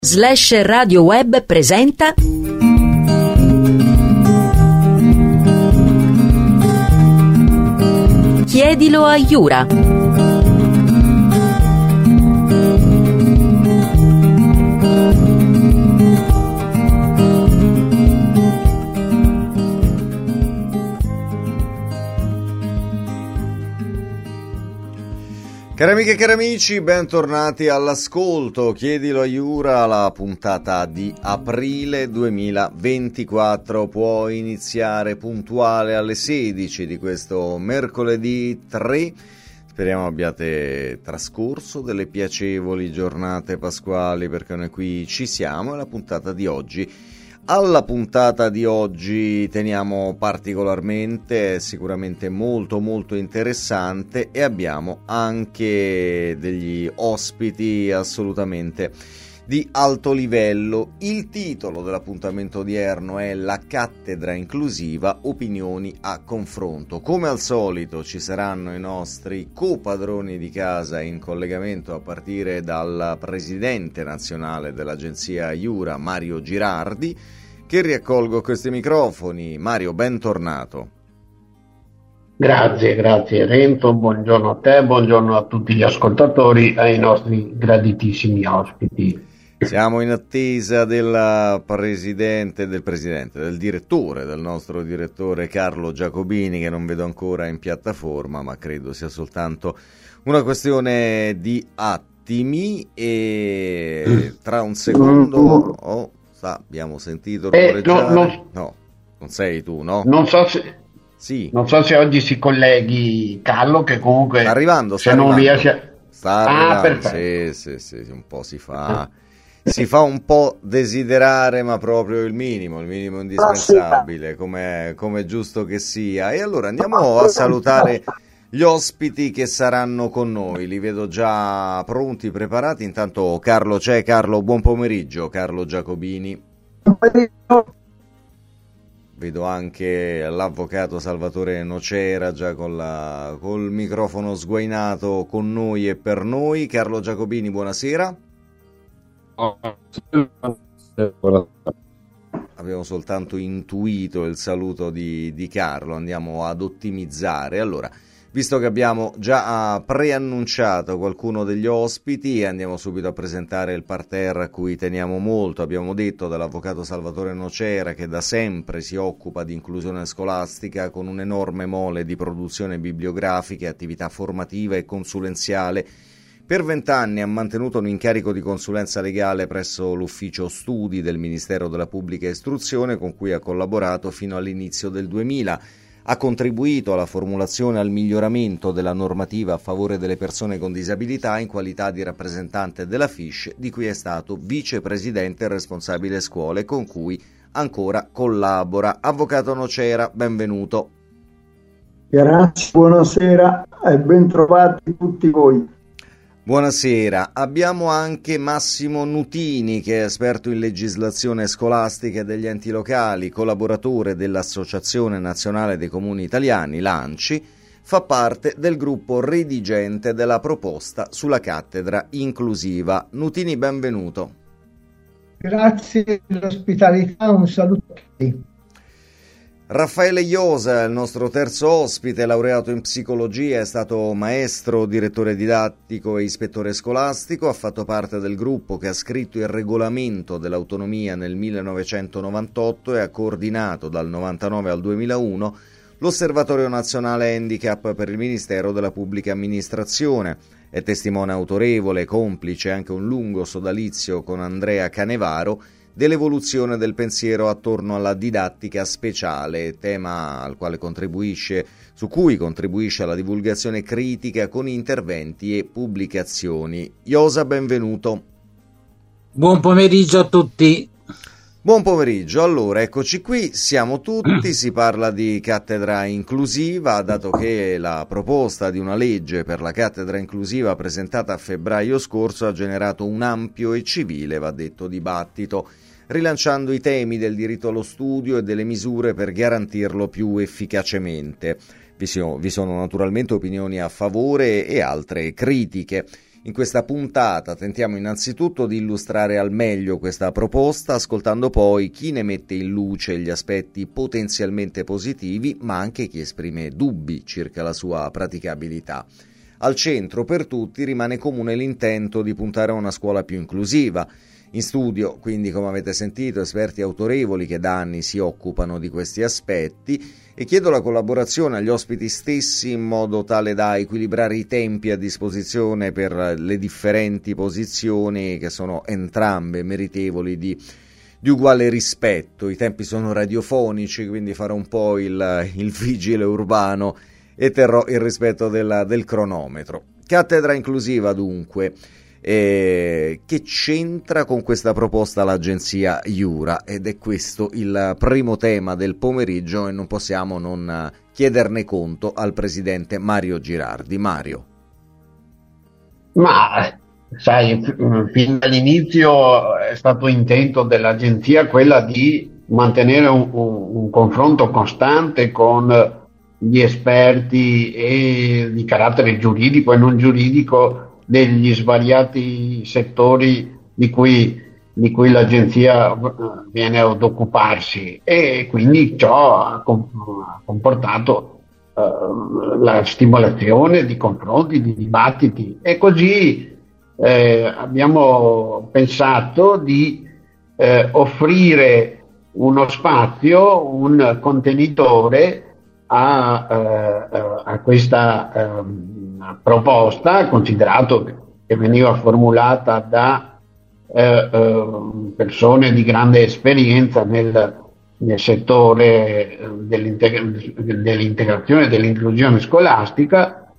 Radio Web presenta Chiedilo a Iura. Cari amiche e cari amici, bentornati all'ascolto. Chiedilo a Iura, la puntata di aprile 2024 può iniziare puntuale alle 16 di questo mercoledì 3. Speriamo abbiate trascorso delle piacevoli giornate pasquali, perché noi qui ci siamo e la puntata di oggi. Alla puntata di oggi teniamo particolarmente, sicuramente molto interessante, e abbiamo anche degli ospiti assolutamente di alto livello. Il titolo dell'appuntamento odierno è La cattedra inclusiva, opinioni a confronto. Come al solito ci saranno i nostri copadroni di casa in collegamento, a partire dal presidente nazionale dell'agenzia Iura, Mario Girardi, che riaccolgo questi microfoni. Mario, bentornato. Grazie Renzo, buongiorno a te, buongiorno a tutti gli ascoltatori e ai nostri graditissimi ospiti. Siamo in attesa del direttore, del nostro direttore Carlo Giacobini, che non vedo ancora in piattaforma, ma credo sia soltanto una questione di attimi, e tra un secondo... abbiamo sentito rumoreggiare. No, non sei tu, no? Non so se oggi si colleghi Carlo, che comunque sta arrivando. Riesce. Sta arrivando. Sì, un po' si fa un po' desiderare, ma proprio il minimo indispensabile, come è giusto che sia. E allora andiamo a salutare gli ospiti che saranno con noi. Li vedo già pronti, preparati. Intanto Carlo c'è. Carlo, buon pomeriggio. Carlo Giacobini. Vedo anche l'avvocato Salvatore Nocera già col microfono sguainato con noi e per noi. Carlo Giacobini, buonasera. Abbiamo soltanto intuito il saluto di Carlo, andiamo ad ottimizzare. Allora, visto che abbiamo già preannunciato qualcuno degli ospiti, andiamo subito a presentare il parterre a cui teniamo molto. Abbiamo detto dall'avvocato Salvatore Nocera, che da sempre si occupa di inclusione scolastica con un'enorme mole di produzione bibliografica, attività formativa e consulenziale. Per 20 anni ha mantenuto un incarico di consulenza legale presso l'ufficio studi del Ministero della Pubblica Istruzione, con cui ha collaborato fino all'inizio del 2000. Ha contribuito alla formulazione e al miglioramento della normativa a favore delle persone con disabilità in qualità di rappresentante della FISH, di cui è stato vicepresidente e responsabile scuole, con cui ancora collabora. Avvocato Nocera, benvenuto. Grazie, buonasera e bentrovati tutti voi. Buonasera, abbiamo anche Massimo Nutini, che è esperto in legislazione scolastica e degli enti locali, collaboratore dell'Associazione Nazionale dei Comuni Italiani, l'ANCI, fa parte del gruppo redigente della proposta sulla cattedra inclusiva. Nutini, benvenuto. Grazie dell'ospitalità, un saluto a tutti. Raffaele Iosa, il nostro terzo ospite, laureato in psicologia, è stato maestro, direttore didattico e ispettore scolastico, ha fatto parte del gruppo che ha scritto il regolamento dell'autonomia nel 1998 e ha coordinato dal 99 al 2001 l'Osservatorio Nazionale Handicap per il Ministero della Pubblica Amministrazione. È testimone autorevole, complice anche un lungo sodalizio con Andrea Canevaro dell'evoluzione del pensiero attorno alla didattica speciale, tema su cui contribuisce alla divulgazione critica con interventi e pubblicazioni. Iosa, benvenuto. Buon pomeriggio a tutti. Buon pomeriggio, allora eccoci qui, siamo tutti, si parla di cattedra inclusiva, dato che la proposta di una legge per la cattedra inclusiva presentata a febbraio scorso ha generato un ampio e civile, va detto, dibattito, rilanciando i temi del diritto allo studio e delle misure per garantirlo più efficacemente. Vi sono naturalmente opinioni a favore e altre critiche. In questa puntata tentiamo innanzitutto di illustrare al meglio questa proposta, ascoltando poi chi ne mette in luce gli aspetti potenzialmente positivi, ma anche chi esprime dubbi circa la sua praticabilità. Al centro per tutti rimane comune l'intento di puntare a una scuola più inclusiva. In studio, quindi, come avete sentito, esperti autorevoli che da anni si occupano di questi aspetti, e chiedo la collaborazione agli ospiti stessi in modo tale da equilibrare i tempi a disposizione per le differenti posizioni che sono entrambe meritevoli di uguale rispetto. I tempi sono radiofonici, quindi farò un po' il vigile urbano e terrò il rispetto del cronometro. Cattedra inclusiva dunque. Che c'entra con questa proposta l'agenzia Iura? Ed è questo il primo tema del pomeriggio e non possiamo non chiederne conto al presidente Mario Girardi. Mario. Ma sai, fin dall'inizio è stato intento dell'agenzia quella di mantenere un confronto costante con gli esperti e di carattere giuridico e non giuridico degli svariati settori di cui l'agenzia viene ad occuparsi, e quindi ciò ha comportato la stimolazione di confronti, di dibattiti, e così abbiamo pensato di offrire uno spazio, un contenitore a questa proposta, considerato che veniva formulata da persone di grande esperienza nel settore dell'integrazione e dell'inclusione scolastica,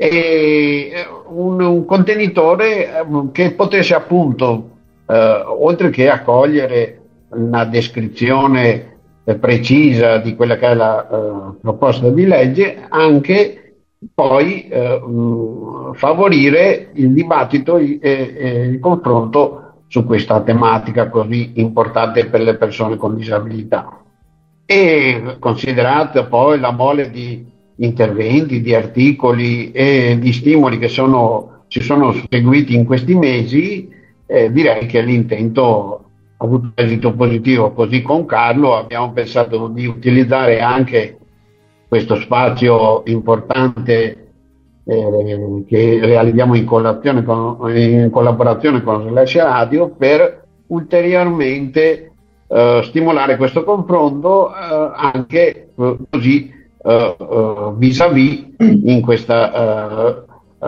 e un contenitore che potesse appunto, oltre che accogliere una descrizione precisa di quella che è la proposta di legge, anche poi favorire il dibattito e il confronto su questa tematica così importante per le persone con disabilità. E considerata poi la mole di interventi, di articoli e di stimoli che ci sono seguiti in questi mesi, direi che l'intento ha avuto esito positivo. Così con Carlo abbiamo pensato di utilizzare anche questo spazio importante che realizziamo in collaborazione con Slash Radio per ulteriormente stimolare questo confronto, anche così vis-à-vis in questa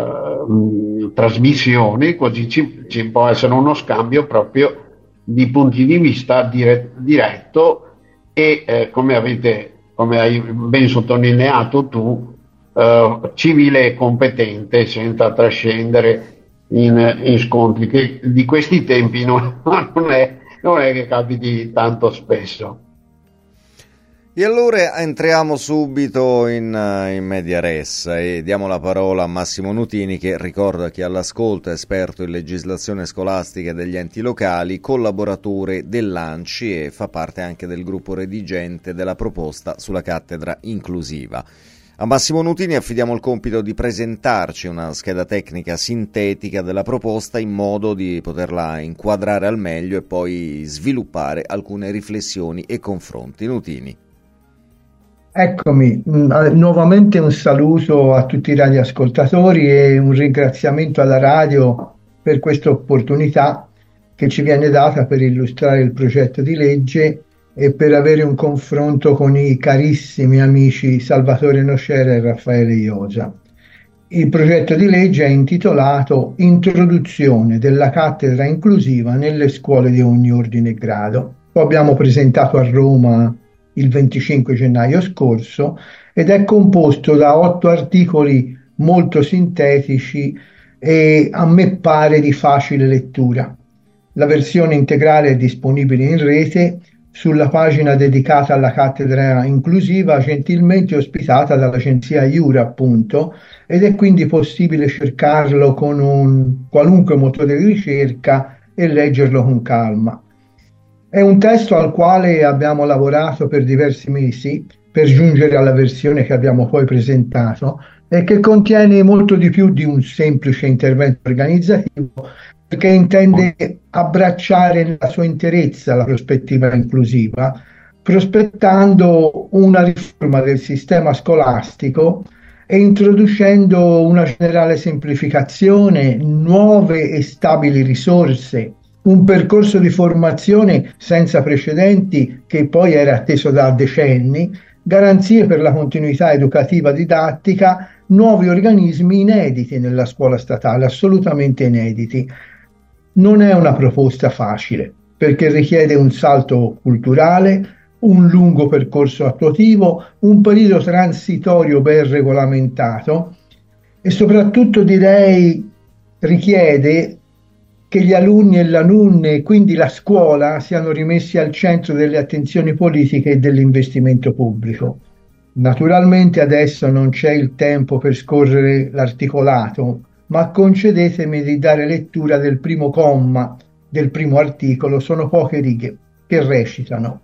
trasmissione, così ci può essere uno scambio proprio di punti di vista diretto e come hai ben sottolineato tu, civile e competente, senza trascendere in scontri che di questi tempi non è che capiti tanto spesso. E allora entriamo subito in media res e diamo la parola a Massimo Nutini, che ricorda chi all'ascolto è esperto in legislazione scolastica degli enti locali, collaboratore dell'ANCI e fa parte anche del gruppo redigente della proposta sulla cattedra inclusiva. A Massimo Nutini affidiamo il compito di presentarci una scheda tecnica sintetica della proposta in modo di poterla inquadrare al meglio e poi sviluppare alcune riflessioni e confronti. Nutini. Eccomi, nuovamente un saluto a tutti i radioascoltatori e un ringraziamento alla radio per questa opportunità che ci viene data per illustrare il progetto di legge e per avere un confronto con i carissimi amici Salvatore Nocera e Raffaele Iosa. Il progetto di legge è intitolato Introduzione della cattedra inclusiva nelle scuole di ogni ordine e grado. Lo abbiamo presentato a Roma il 25 gennaio scorso ed è composto da 8 articoli molto sintetici e a me pare di facile lettura. La versione integrale è disponibile in rete sulla pagina dedicata alla cattedra inclusiva, gentilmente ospitata dall'agenzia Iura, appunto, ed è quindi possibile cercarlo con un qualunque motore di ricerca e leggerlo con calma. È un testo al quale abbiamo lavorato per diversi mesi per giungere alla versione che abbiamo poi presentato, e che contiene molto di più di un semplice intervento organizzativo, perché intende abbracciare nella sua interezza la prospettiva inclusiva, prospettando una riforma del sistema scolastico e introducendo una generale semplificazione, nuove e stabili risorse, un percorso di formazione senza precedenti che poi era atteso da decenni, garanzie per la continuità educativa didattica, nuovi organismi inediti nella scuola statale, assolutamente inediti. Non è una proposta facile, perché richiede un salto culturale, un lungo percorso attuativo, un periodo transitorio ben regolamentato e soprattutto direi richiede che gli alunni e le alunne, quindi la scuola, siano rimessi al centro delle attenzioni politiche e dell'investimento pubblico. Naturalmente adesso non c'è il tempo per scorrere l'articolato, ma concedetemi di dare lettura del primo comma del primo articolo, sono poche righe, che recitano: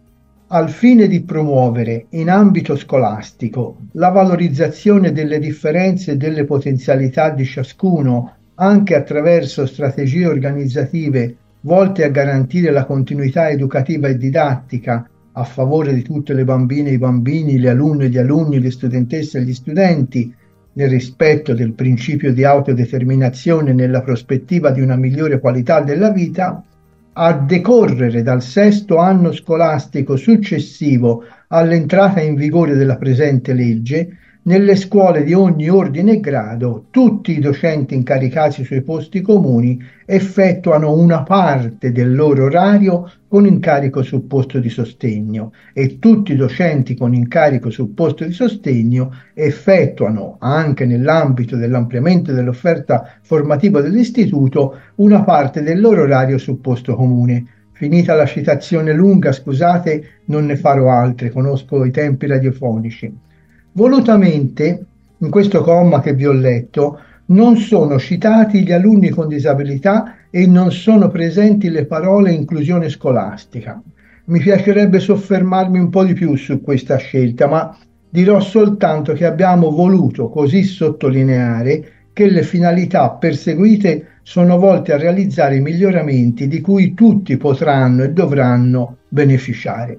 al fine di promuovere in ambito scolastico la valorizzazione delle differenze e delle potenzialità di ciascuno, anche attraverso strategie organizzative volte a garantire la continuità educativa e didattica a favore di tutte le bambine e i bambini, le alunne e gli alunni, le studentesse e gli studenti, nel rispetto del principio di autodeterminazione nella prospettiva di una migliore qualità della vita, a decorrere dal sesto anno scolastico successivo all'entrata in vigore della presente legge, nelle scuole di ogni ordine e grado, tutti i docenti incaricati sui posti comuni effettuano una parte del loro orario con incarico sul posto di sostegno e tutti i docenti con incarico sul posto di sostegno effettuano, anche nell'ambito dell'ampliamento dell'offerta formativa dell'istituto, una parte del loro orario sul posto comune. Finita la citazione lunga, scusate, non ne farò altre, conosco i tempi radiofonici. Volutamente, in questo comma che vi ho letto, non sono citati gli alunni con disabilità e non sono presenti le parole inclusione scolastica. Mi piacerebbe soffermarmi un po' di più su questa scelta, ma dirò soltanto che abbiamo voluto così sottolineare che le finalità perseguite sono volte a realizzare miglioramenti di cui tutti potranno e dovranno beneficiare.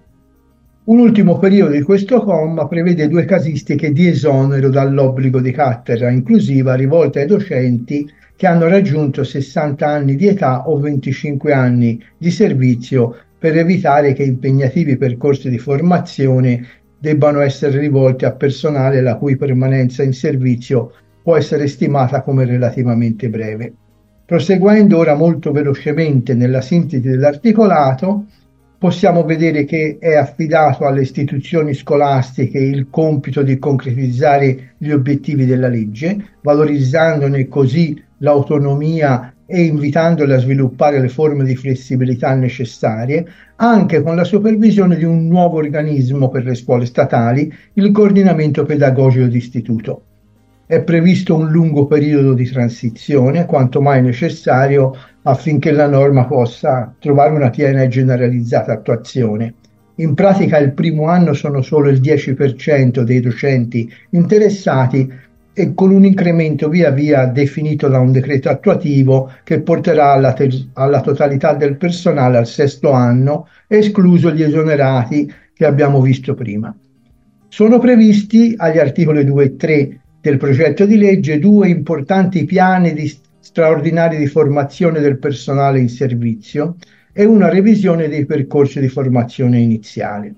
Un ultimo periodo di questo comma prevede 2 casistiche di esonero dall'obbligo di cattedra inclusiva rivolte ai docenti che hanno raggiunto 60 anni di età o 25 anni di servizio, per evitare che impegnativi percorsi di formazione debbano essere rivolti a personale la cui permanenza in servizio può essere stimata come relativamente breve. Proseguendo ora molto velocemente nella sintesi dell'articolato, possiamo vedere che è affidato alle istituzioni scolastiche il compito di concretizzare gli obiettivi della legge, valorizzandone così l'autonomia e invitandole a sviluppare le forme di flessibilità necessarie, anche con la supervisione di un nuovo organismo per le scuole statali, il coordinamento pedagogico d'istituto. È previsto un lungo periodo di transizione, quanto mai necessario affinché la norma possa trovare una piena e generalizzata attuazione. In pratica il primo anno sono solo il 10% dei docenti interessati e con un incremento via via definito da un decreto attuativo che porterà alla totalità del personale al 6º anno, escluso gli esonerati che abbiamo visto prima. Sono previsti agli articoli 2 e 3 del progetto di legge 2 importanti piani straordinari di formazione del personale in servizio e una revisione dei percorsi di formazione iniziale.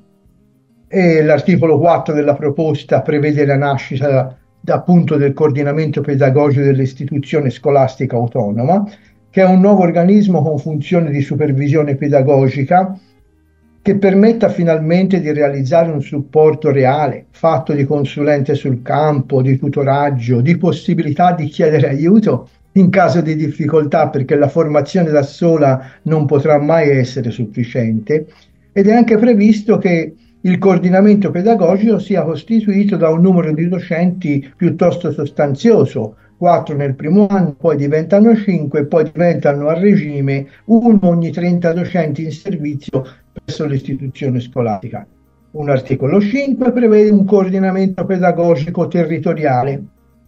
E l'articolo 4 della proposta prevede la nascita appunto del coordinamento pedagogico dell'istituzione scolastica autonoma, che è un nuovo organismo con funzione di supervisione pedagogica che permetta finalmente di realizzare un supporto reale, fatto di consulente sul campo, di tutoraggio, di possibilità di chiedere aiuto in caso di difficoltà, perché la formazione da sola non potrà mai essere sufficiente, ed è anche previsto che il coordinamento pedagogico sia costituito da un numero di docenti piuttosto sostanzioso, 4 nel primo anno, poi diventano 5, poi diventano a regime 1 ogni 30 docenti in servizio presso l'istituzione scolastica. Un articolo 5 prevede un coordinamento pedagogico territoriale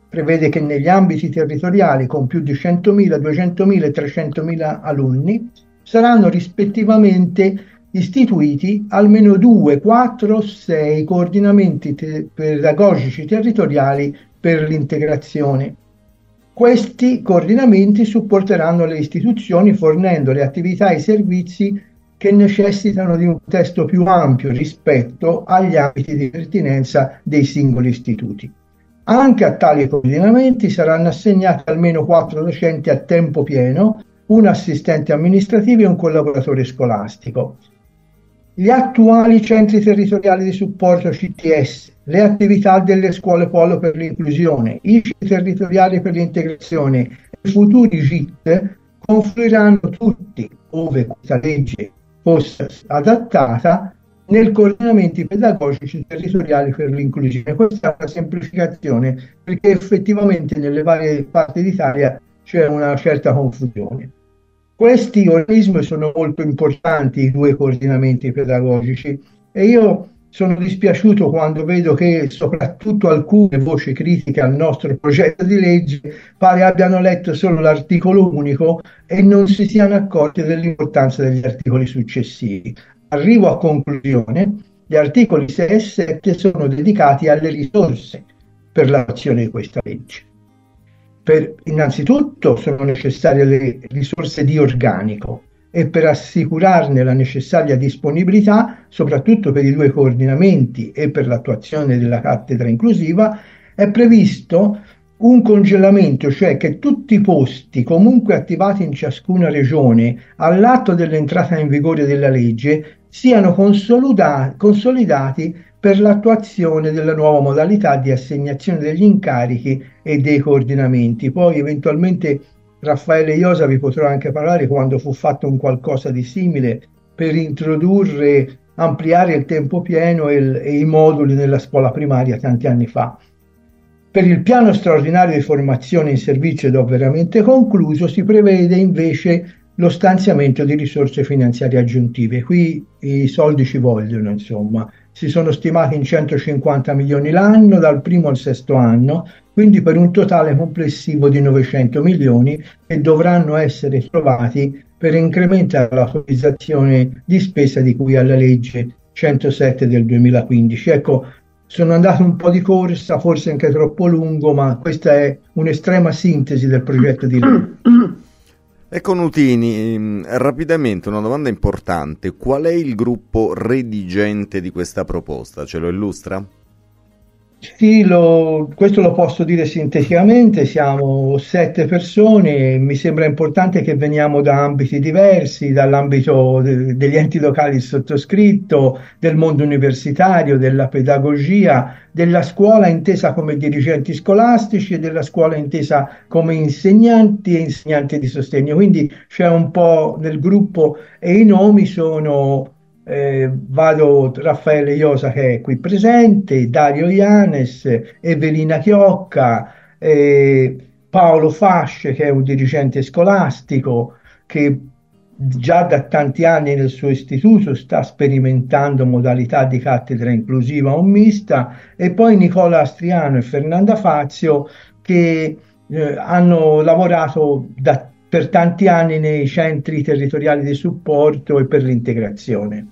prevede che negli ambiti territoriali con più di 100.000, 200.000 e 300.000 alunni saranno rispettivamente istituiti almeno 2, 4, 6 coordinamenti pedagogici territoriali per l'integrazione. Questi coordinamenti supporteranno le istituzioni fornendo le attività e i servizi che necessitano di un contesto più ampio rispetto agli ambiti di pertinenza dei singoli istituti. Anche a tali coordinamenti saranno assegnati almeno 4 docenti a tempo pieno, un assistente amministrativo e un collaboratore scolastico. Gli attuali centri territoriali di supporto CTS, le attività delle scuole polo per l'inclusione, i centri territoriali per l'integrazione e i futuri GIT confluiranno tutti, ove questa legge fosse adattata, nel coordinamenti pedagogici territoriali per l'inclusione. Questa è una semplificazione perché effettivamente nelle varie parti d'Italia c'è una certa confusione. Questi organismi sono molto importanti, i 2 coordinamenti pedagogici, e io sono dispiaciuto quando vedo che soprattutto alcune voci critiche al nostro progetto di legge pare abbiano letto solo l'articolo unico e non si siano accorti dell'importanza degli articoli successivi. Arrivo a conclusione: gli articoli 6 e 7 sono dedicati alle risorse per l'attuazione di questa legge. Innanzitutto sono necessarie le risorse di organico e per assicurarne la necessaria disponibilità, soprattutto per i 2 coordinamenti e per l'attuazione della cattedra inclusiva, è previsto un congelamento, cioè che tutti i posti comunque attivati in ciascuna regione all'atto dell'entrata in vigore della legge siano consolidati per l'attuazione della nuova modalità di assegnazione degli incarichi e dei coordinamenti. Poi eventualmente Raffaele Iosa vi potrò anche parlare quando fu fatto un qualcosa di simile per introdurre, ampliare il tempo pieno e i moduli nella scuola primaria tanti anni fa. Per il piano straordinario di formazione in servizio ed ho veramente concluso, si prevede invece lo stanziamento di risorse finanziarie aggiuntive. Qui i soldi ci vogliono, insomma. Si sono stimati in 150 milioni l'anno dal primo al sesto anno, quindi per un totale complessivo di 900 milioni che dovranno essere trovati per incrementare l'autorizzazione di spesa di cui alla legge 107 del 2015. Ecco, sono andato un po' di corsa, forse anche troppo lungo, ma questa è un'estrema sintesi del progetto di legge. Ecco Nutini, rapidamente una domanda importante: qual è il gruppo redigente di questa proposta? Ce lo illustra? Sì, questo lo posso dire sinteticamente, siamo 7 persone, mi sembra importante che veniamo da ambiti diversi, dall'ambito degli enti locali sottoscritto, del mondo universitario, della pedagogia, della scuola intesa come dirigenti scolastici e della scuola intesa come insegnanti e insegnanti di sostegno, quindi c'è un po' nel gruppo e i nomi sono... vado Raffaele Iosa che è qui presente, Dario Ianes, Evelina Chiocca, Paolo Fasce che è un dirigente scolastico che già da tanti anni nel suo istituto sta sperimentando modalità di cattedra inclusiva o mista, e poi Nicola Astriano e Fernanda Fazio che hanno lavorato per tanti anni nei centri territoriali di supporto e per l'integrazione.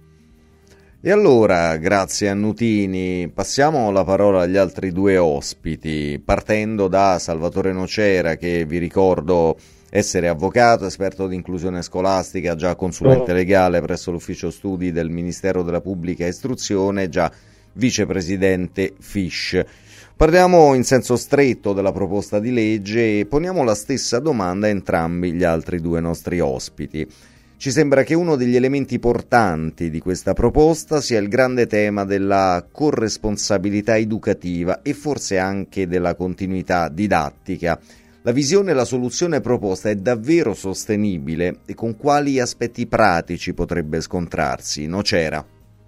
E allora, grazie a Nutini, passiamo la parola agli altri 2 ospiti, partendo da Salvatore Nocera, che vi ricordo essere avvocato, esperto di inclusione scolastica, già consulente legale presso l'ufficio studi del Ministero della Pubblica Istruzione, già vicepresidente FISH. Parliamo in senso stretto della proposta di legge e poniamo la stessa domanda a entrambi gli altri 2 nostri ospiti. Ci sembra che uno degli elementi portanti di questa proposta sia il grande tema della corresponsabilità educativa e forse anche della continuità didattica. La visione e la soluzione proposta è davvero sostenibile e con quali aspetti pratici potrebbe scontrarsi? Nocera.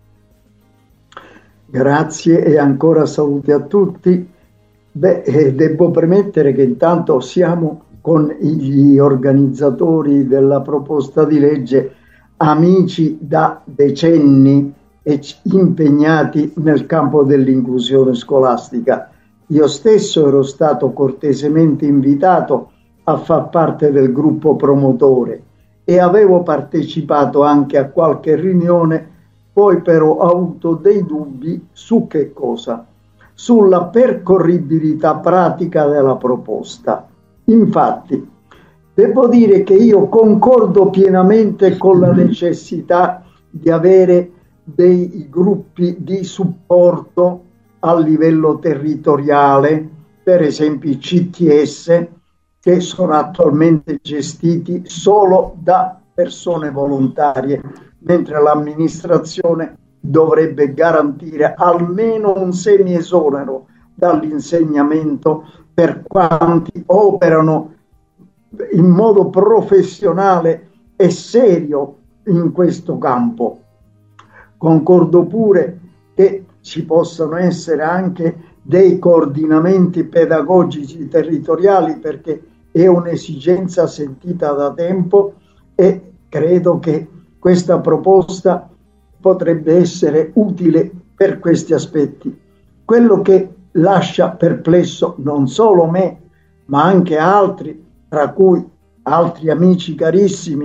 Grazie e ancora saluti a tutti. Devo premettere che intanto siamo con gli organizzatori della proposta di legge amici da decenni e impegnati nel campo dell'inclusione scolastica. io stesso ero stato cortesemente invitato a far parte del gruppo promotore e avevo partecipato anche a qualche riunione, poi però ho avuto dei dubbi su che cosa? Sulla percorribilità pratica della proposta. Infatti, devo dire che io concordo pienamente con la necessità di avere dei gruppi di supporto a livello territoriale, per esempio i CTS, che sono attualmente gestiti solo da persone volontarie, mentre l'amministrazione dovrebbe garantire almeno un semi-esonero dall'insegnamento per quanti operano in modo professionale e serio in questo campo. Concordo pure che ci possano essere anche dei coordinamenti pedagogici territoriali, perché è un'esigenza sentita da tempo e credo che questa proposta potrebbe essere utile per questi aspetti. Quello che lascia perplesso non solo me, ma anche altri, tra cui altri amici carissimi,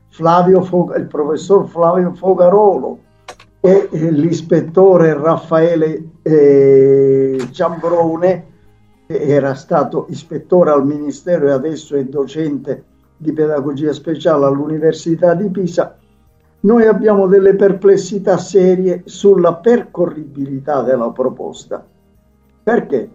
il professor Flavio Fogarolo e l'ispettore Raffaele Ciambrone, che era stato ispettore al Ministero e adesso è docente di pedagogia speciale all'Università di Pisa. Noi abbiamo delle perplessità serie sulla percorribilità della proposta. Perché?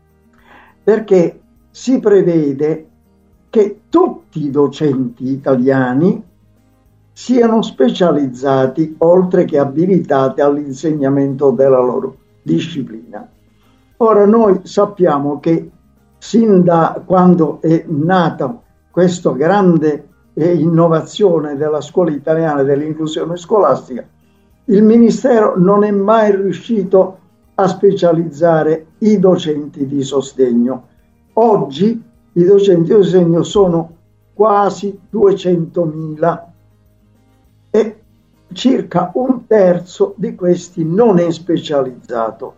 Perché si prevede che tutti i docenti italiani siano specializzati, oltre che abilitati all'insegnamento della loro disciplina. Ora noi sappiamo che sin da quando è nata questa grande innovazione della scuola italiana dell'inclusione scolastica, il Ministero non è mai riuscito a specializzare i docenti di sostegno. Oggi i docenti di sostegno sono quasi 200.000 e circa un terzo di questi non è specializzato.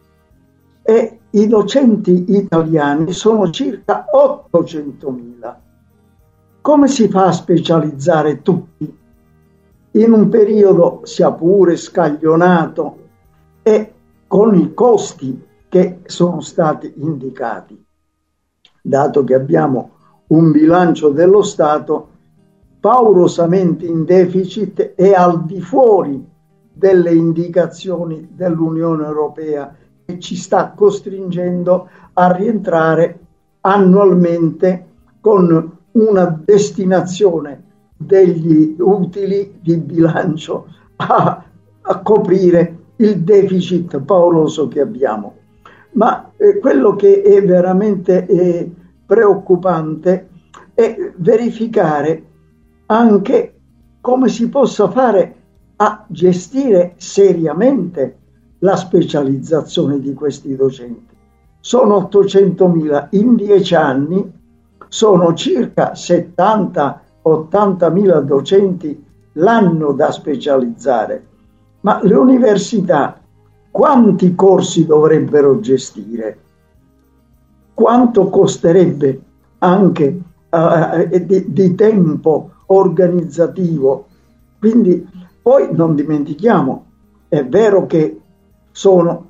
E i docenti italiani sono circa 800.000. Come si fa a specializzare tutti in un periodo sia pure scaglionato e con i costi che sono stati indicati? Dato che abbiamo un bilancio dello Stato paurosamente in deficit e al di fuori delle indicazioni dell'Unione Europea, che ci sta costringendo a rientrare annualmente con una destinazione degli utili di bilancio a coprire il deficit pauroso che abbiamo. Ma quello che è veramente preoccupante è verificare anche come si possa fare a gestire seriamente la specializzazione di questi docenti. Sono 800.000 in 10 anni, sono circa 70-80.000 docenti l'anno da specializzare, ma le università quanti corsi dovrebbero gestire? Quanto costerebbe anche di tempo organizzativo? Quindi poi non dimentichiamo, è vero che sono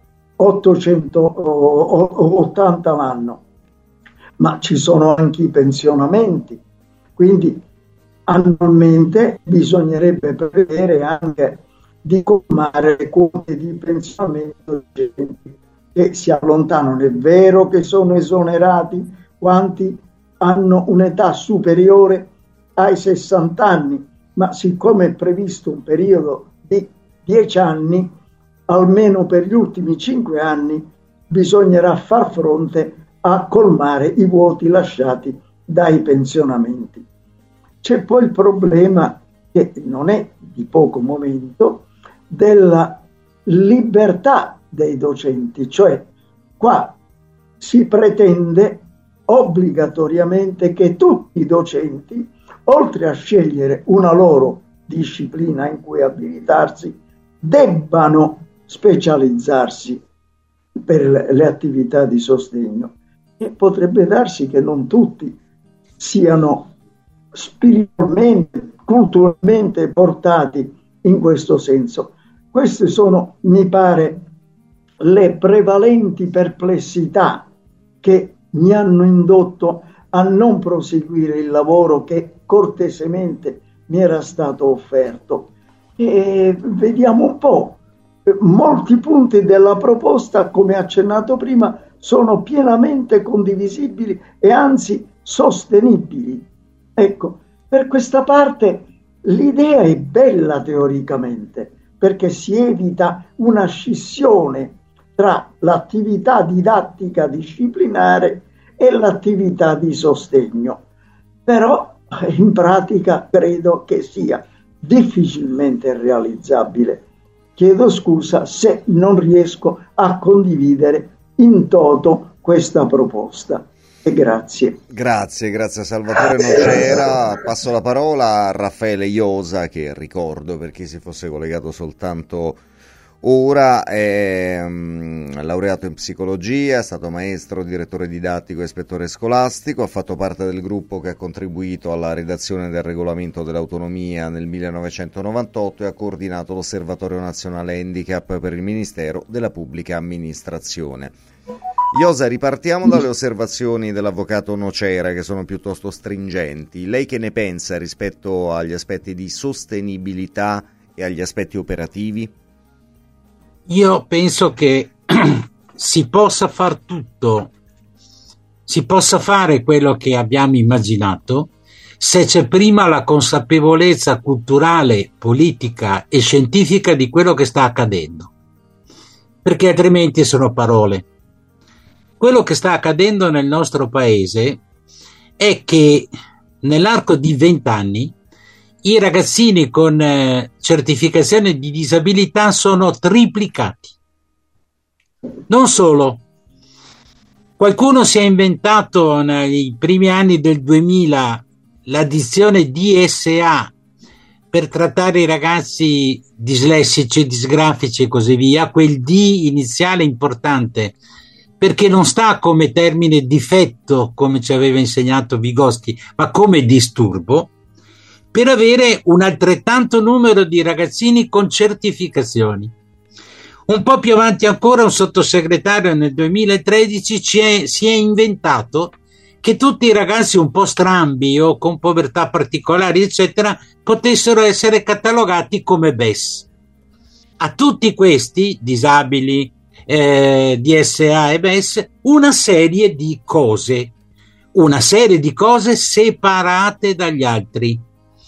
880 l'anno, ma ci sono anche i pensionamenti, quindi annualmente bisognerebbe prevedere anche di colmare le quote di pensionamento che si allontanano. È vero che sono esonerati quanti hanno un'età superiore ai 60 anni, ma siccome è previsto un periodo di 10 anni, almeno per gli ultimi 5 anni bisognerà far fronte a colmare i vuoti lasciati dai pensionamenti. C'è poi il problema, che non è di poco momento, della libertà dei docenti, cioè qua si pretende obbligatoriamente che tutti i docenti, oltre a scegliere una loro disciplina in cui abilitarsi, debbano specializzarsi. per le attività di sostegno. E potrebbe darsi che non tutti siano spiritualmente, culturalmente portati in questo senso. Queste sono, mi pare, le prevalenti perplessità che mi hanno indotto a non proseguire il lavoro che cortesemente mi era stato offerto. E vediamo un po'. Molti punti della proposta, come accennato prima, sono pienamente condivisibili e anzi sostenibili. Ecco, per questa parte l'idea è bella teoricamente, perché si evita una scissione tra l'attività didattica disciplinare e l'attività di sostegno. Però in pratica credo che sia difficilmente realizzabile. Chiedo scusa se non riesco a condividere in toto questa proposta. E grazie. Grazie a Salvatore Nocera. Passo la parola a Raffaele Iosa, che ricordo per chi si fosse collegato soltanto ora, è laureato in psicologia, è stato maestro, direttore didattico e ispettore scolastico, ha fatto parte del gruppo che ha contribuito alla redazione del regolamento dell'autonomia nel 1998 e ha coordinato l'Osservatorio Nazionale Handicap per il Ministero della Pubblica Amministrazione. Iosa, ripartiamo dalle osservazioni dell'avvocato Nocera, che sono piuttosto stringenti. Lei che ne pensa rispetto agli aspetti di sostenibilità e agli aspetti operativi? Io penso che si possa far tutto, si possa fare quello che abbiamo immaginato, se c'è prima la consapevolezza culturale, politica e scientifica di quello che sta accadendo, perché altrimenti sono parole. Quello che sta accadendo nel nostro paese è che nell'arco di 20 anni i ragazzini con certificazione di disabilità sono triplicati. Non solo, qualcuno si è inventato nei primi anni del 2000 l'addizione DSA per trattare i ragazzi dislessici, disgrafici e così via, quel D iniziale importante, perché non sta come termine difetto, come ci aveva insegnato Vygotsky, ma come disturbo, per avere un altrettanto numero di ragazzini con certificazioni. Un po' più avanti ancora un sottosegretario nel 2013 si è inventato che tutti i ragazzi un po' strambi o con povertà particolari, eccetera, potessero essere catalogati come BES. A tutti questi, disabili, DSA e BES, una serie di cose separate dagli altri.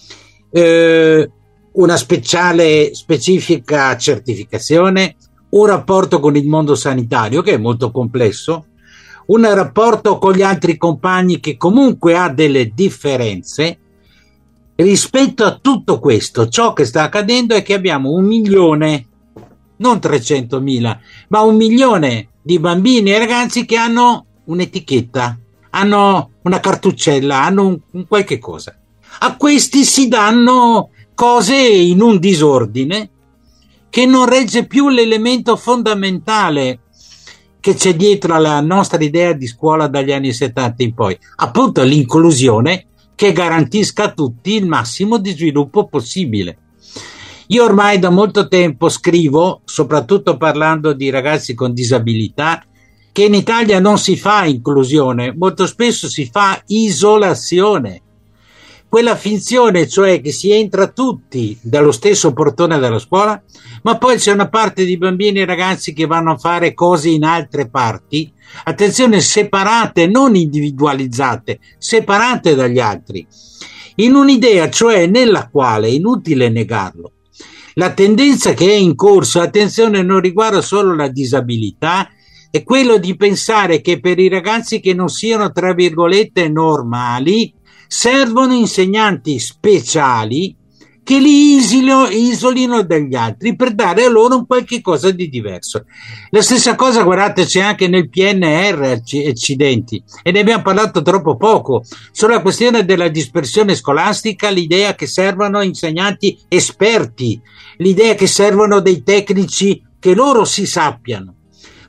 Una specifica certificazione, un rapporto con il mondo sanitario che è molto complesso, un rapporto con gli altri compagni che comunque ha delle differenze. Rispetto a tutto questo, ciò che sta accadendo è che abbiamo 1 milione, non 300.000, ma 1 milione di bambini e ragazzi che hanno un'etichetta, hanno una cartuccella, hanno un qualche cosa. A questi si danno cose in un disordine che non regge più l'elemento fondamentale che c'è dietro alla nostra idea di scuola dagli anni 70 in poi, appunto l'inclusione che garantisca a tutti il massimo di sviluppo possibile. Io ormai da molto tempo scrivo, soprattutto parlando di ragazzi con disabilità, che in Italia non si fa inclusione, molto spesso si fa isolazione. Quella finzione, cioè che si entra tutti dallo stesso portone della scuola, ma poi c'è una parte di bambini e ragazzi che vanno a fare cose in altre parti, attenzione, separate, non individualizzate, separate dagli altri, in un'idea cioè nella quale, è inutile negarlo, la tendenza che è in corso, attenzione, non riguarda solo la disabilità, è quello di pensare che per i ragazzi che non siano, tra virgolette, normali, servono insegnanti speciali che li isolino dagli altri per dare a loro un qualche cosa di diverso. La stessa cosa, guardate, c'è anche nel PNR accidenti, e ne abbiamo parlato troppo poco, sulla questione della dispersione scolastica, l'idea che servano insegnanti esperti, l'idea che servono dei tecnici che loro si sappiano.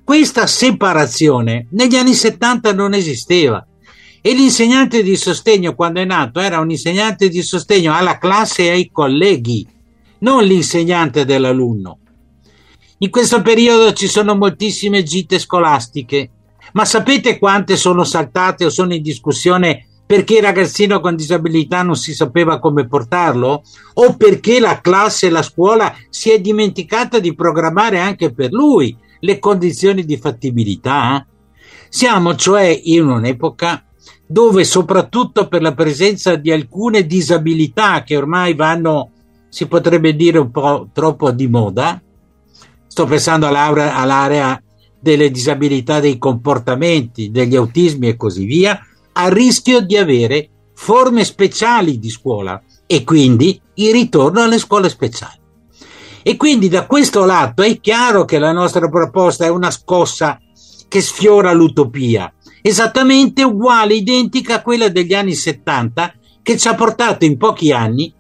Questa separazione negli anni 70 non esisteva e l'insegnante di sostegno, quando è nato, era un insegnante di sostegno alla classe e ai colleghi, non l'insegnante dell'alunno. In questo periodo ci sono moltissime gite scolastiche, ma sapete quante sono saltate o sono in discussione perché il ragazzino con disabilità non si sapeva come portarlo, o perché la classe e la scuola si è dimenticata di programmare anche per lui le condizioni di fattibilità? Siamo cioè in un'epoca dove, soprattutto per la presenza di alcune disabilità che ormai vanno, si potrebbe dire, un po' troppo di moda, sto pensando all'area delle disabilità dei comportamenti, degli autismi e così via, a rischio di avere forme speciali di scuola e quindi il ritorno alle scuole speciali. E quindi da questo lato è chiaro che la nostra proposta è una scossa che sfiora l'utopia, esattamente uguale, identica a quella degli anni 70, che ci ha portato in pochi anni,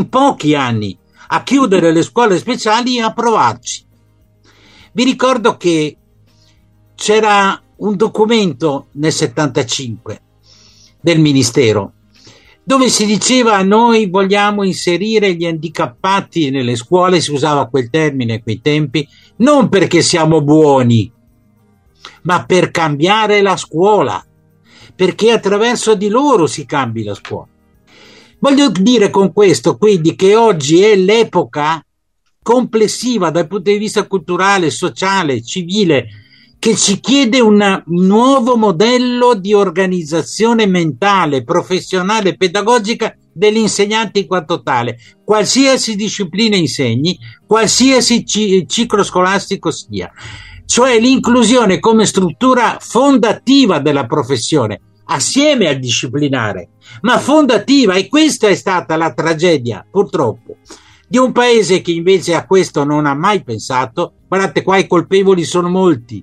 a chiudere le scuole speciali e a provarci. Vi ricordo che c'era un documento nel 75 del Ministero dove si diceva: noi vogliamo inserire gli handicappati nelle scuole, si usava quel termine a quei tempi, non perché siamo buoni, ma per cambiare la scuola, perché attraverso di loro si cambi la scuola. Voglio dire con questo quindi che oggi è l'epoca complessiva dal punto di vista culturale, sociale, civile, che ci chiede un nuovo modello di organizzazione mentale, professionale, pedagogica dell'insegnante in quanto tale, qualsiasi disciplina insegni, qualsiasi ciclo scolastico sia, cioè l'inclusione come struttura fondativa della professione, assieme al disciplinare, ma fondativa. E questa è stata la tragedia, purtroppo, di un paese che invece a questo non ha mai pensato. Guardate, qua i colpevoli sono molti,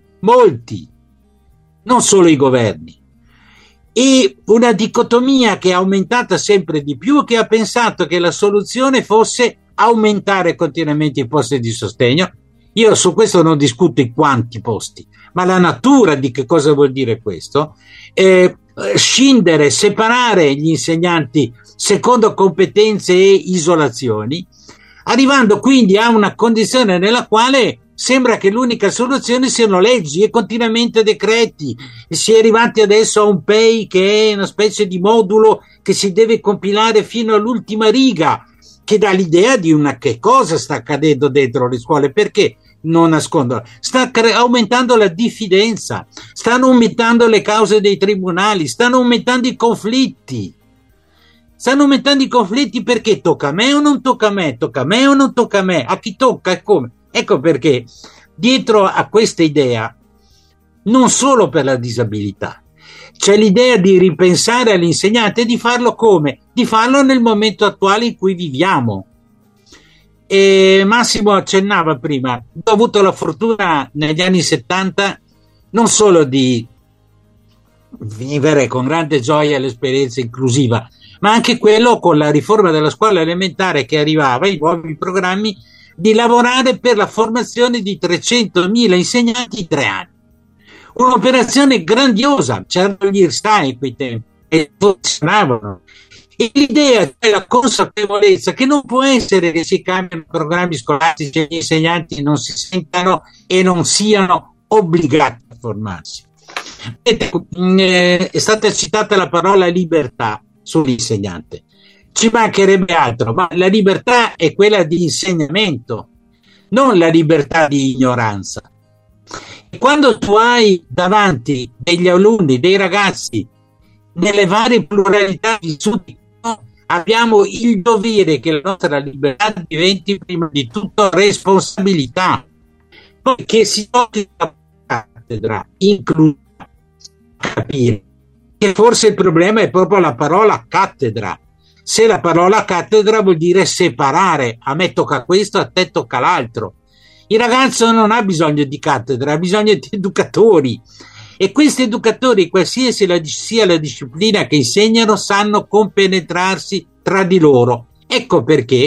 non solo i governi, e una dicotomia che è aumentata sempre di più, che ha pensato che la soluzione fosse aumentare continuamente i posti di sostegno. Io su questo non discuto i quanti posti, ma la natura di che cosa vuol dire questo, scindere, separare gli insegnanti secondo competenze e isolazioni, arrivando quindi a una condizione nella quale sembra che l'unica soluzione siano leggi e continuamente decreti. Si è arrivati adesso a un PEI che è una specie di modulo che si deve compilare fino all'ultima riga, che dà l'idea di che cosa sta accadendo dentro le scuole. Perché non nascondono? Sta aumentando la diffidenza, stanno aumentando le cause dei tribunali, stanno aumentando i conflitti. Perché tocca a me o non tocca a me, tocca a me o non tocca a me, a chi tocca e come. Ecco perché dietro a questa idea, non solo per la disabilità, c'è l'idea di ripensare all'insegnante e di farlo come? Di farlo nel momento attuale in cui viviamo. E Massimo accennava prima, ho avuto la fortuna negli anni 70 non solo di vivere con grande gioia l'esperienza inclusiva, ma anche quello, con la riforma della scuola elementare che arrivava, i nuovi programmi, di lavorare per la formazione di 300.000 insegnanti in 3 anni. Un'operazione grandiosa, c'erano gli IRSTAI in quei tempi e funzionavano. E l'idea è la consapevolezza che non può essere che si cambiano programmi scolastici e gli insegnanti non si sentano e non siano obbligati a formarsi. È stata citata la parola libertà sull'insegnante. Ci mancherebbe altro, ma la libertà è quella di insegnamento, non la libertà di ignoranza. E quando tu hai davanti degli alunni, dei ragazzi, nelle varie pluralità vissuti, abbiamo il dovere che la nostra libertà diventi prima di tutto responsabilità, poi che si tocchi la cattedra, include capire che forse il problema è proprio la parola cattedra. Se la parola cattedra vuol dire separare, a me tocca questo, a te tocca l'altro. Il ragazzo non ha bisogno di cattedra, ha bisogno di educatori, e questi educatori, qualsiasi sia la disciplina che insegnano, sanno compenetrarsi tra di loro. Ecco perché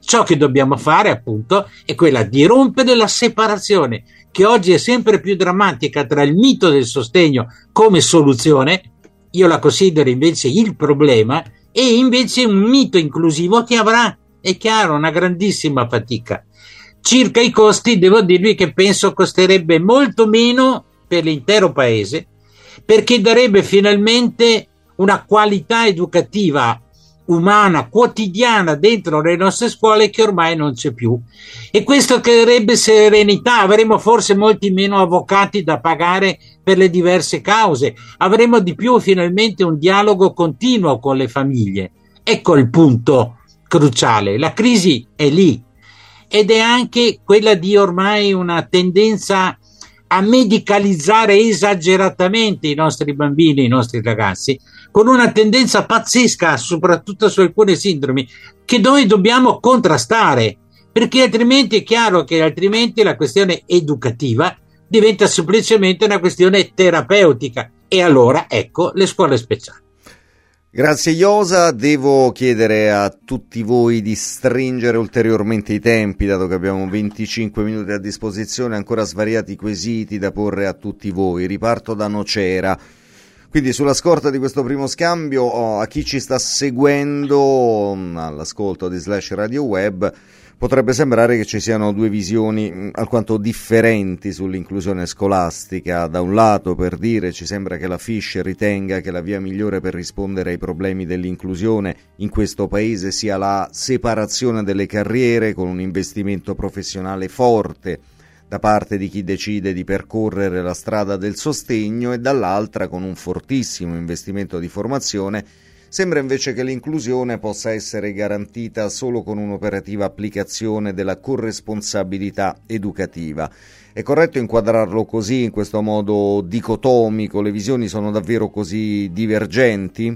Ciò che dobbiamo fare, appunto, è quella di rompere la separazione, che oggi è sempre più drammatica, tra il mito del sostegno come soluzione, io la considero invece il problema, e invece un mito inclusivo che avrà, è chiaro, una grandissima fatica. Circa i costi, devo dirvi che penso costerebbe molto meno per l'intero paese, perché darebbe finalmente una qualità educativa umana, quotidiana dentro le nostre scuole che ormai non c'è più, e questo creerebbe serenità. Avremo forse molti meno avvocati da pagare per le diverse cause, avremo di più finalmente un dialogo continuo con le famiglie. Ecco il punto cruciale, la crisi è lì, ed è anche quella di ormai una tendenza a medicalizzare esageratamente i nostri bambini, i nostri ragazzi, con una tendenza pazzesca, soprattutto su alcune sindromi, che noi dobbiamo contrastare, perché altrimenti è chiaro che altrimenti la questione educativa diventa semplicemente una questione terapeutica, e allora ecco le scuole speciali. Grazie Iosa, devo chiedere a tutti voi di stringere ulteriormente i tempi, dato che abbiamo 25 minuti a disposizione, ancora svariati quesiti da porre a tutti voi. Riparto da Nocera. Quindi sulla scorta di questo primo scambio, a chi ci sta seguendo all'ascolto di Slash Radio Web, potrebbe sembrare che ci siano due visioni alquanto differenti sull'inclusione scolastica. Da un lato, per dire, ci sembra che la Fish ritenga che la via migliore per rispondere ai problemi dell'inclusione in questo paese sia la separazione delle carriere, con un investimento professionale forte da parte di chi decide di percorrere la strada del sostegno, e dall'altra, con un fortissimo investimento di formazione, sembra invece che l'inclusione possa essere garantita solo con un'operativa applicazione della corresponsabilità educativa. È corretto inquadrarlo così, in questo modo dicotomico? Le visioni sono davvero così divergenti?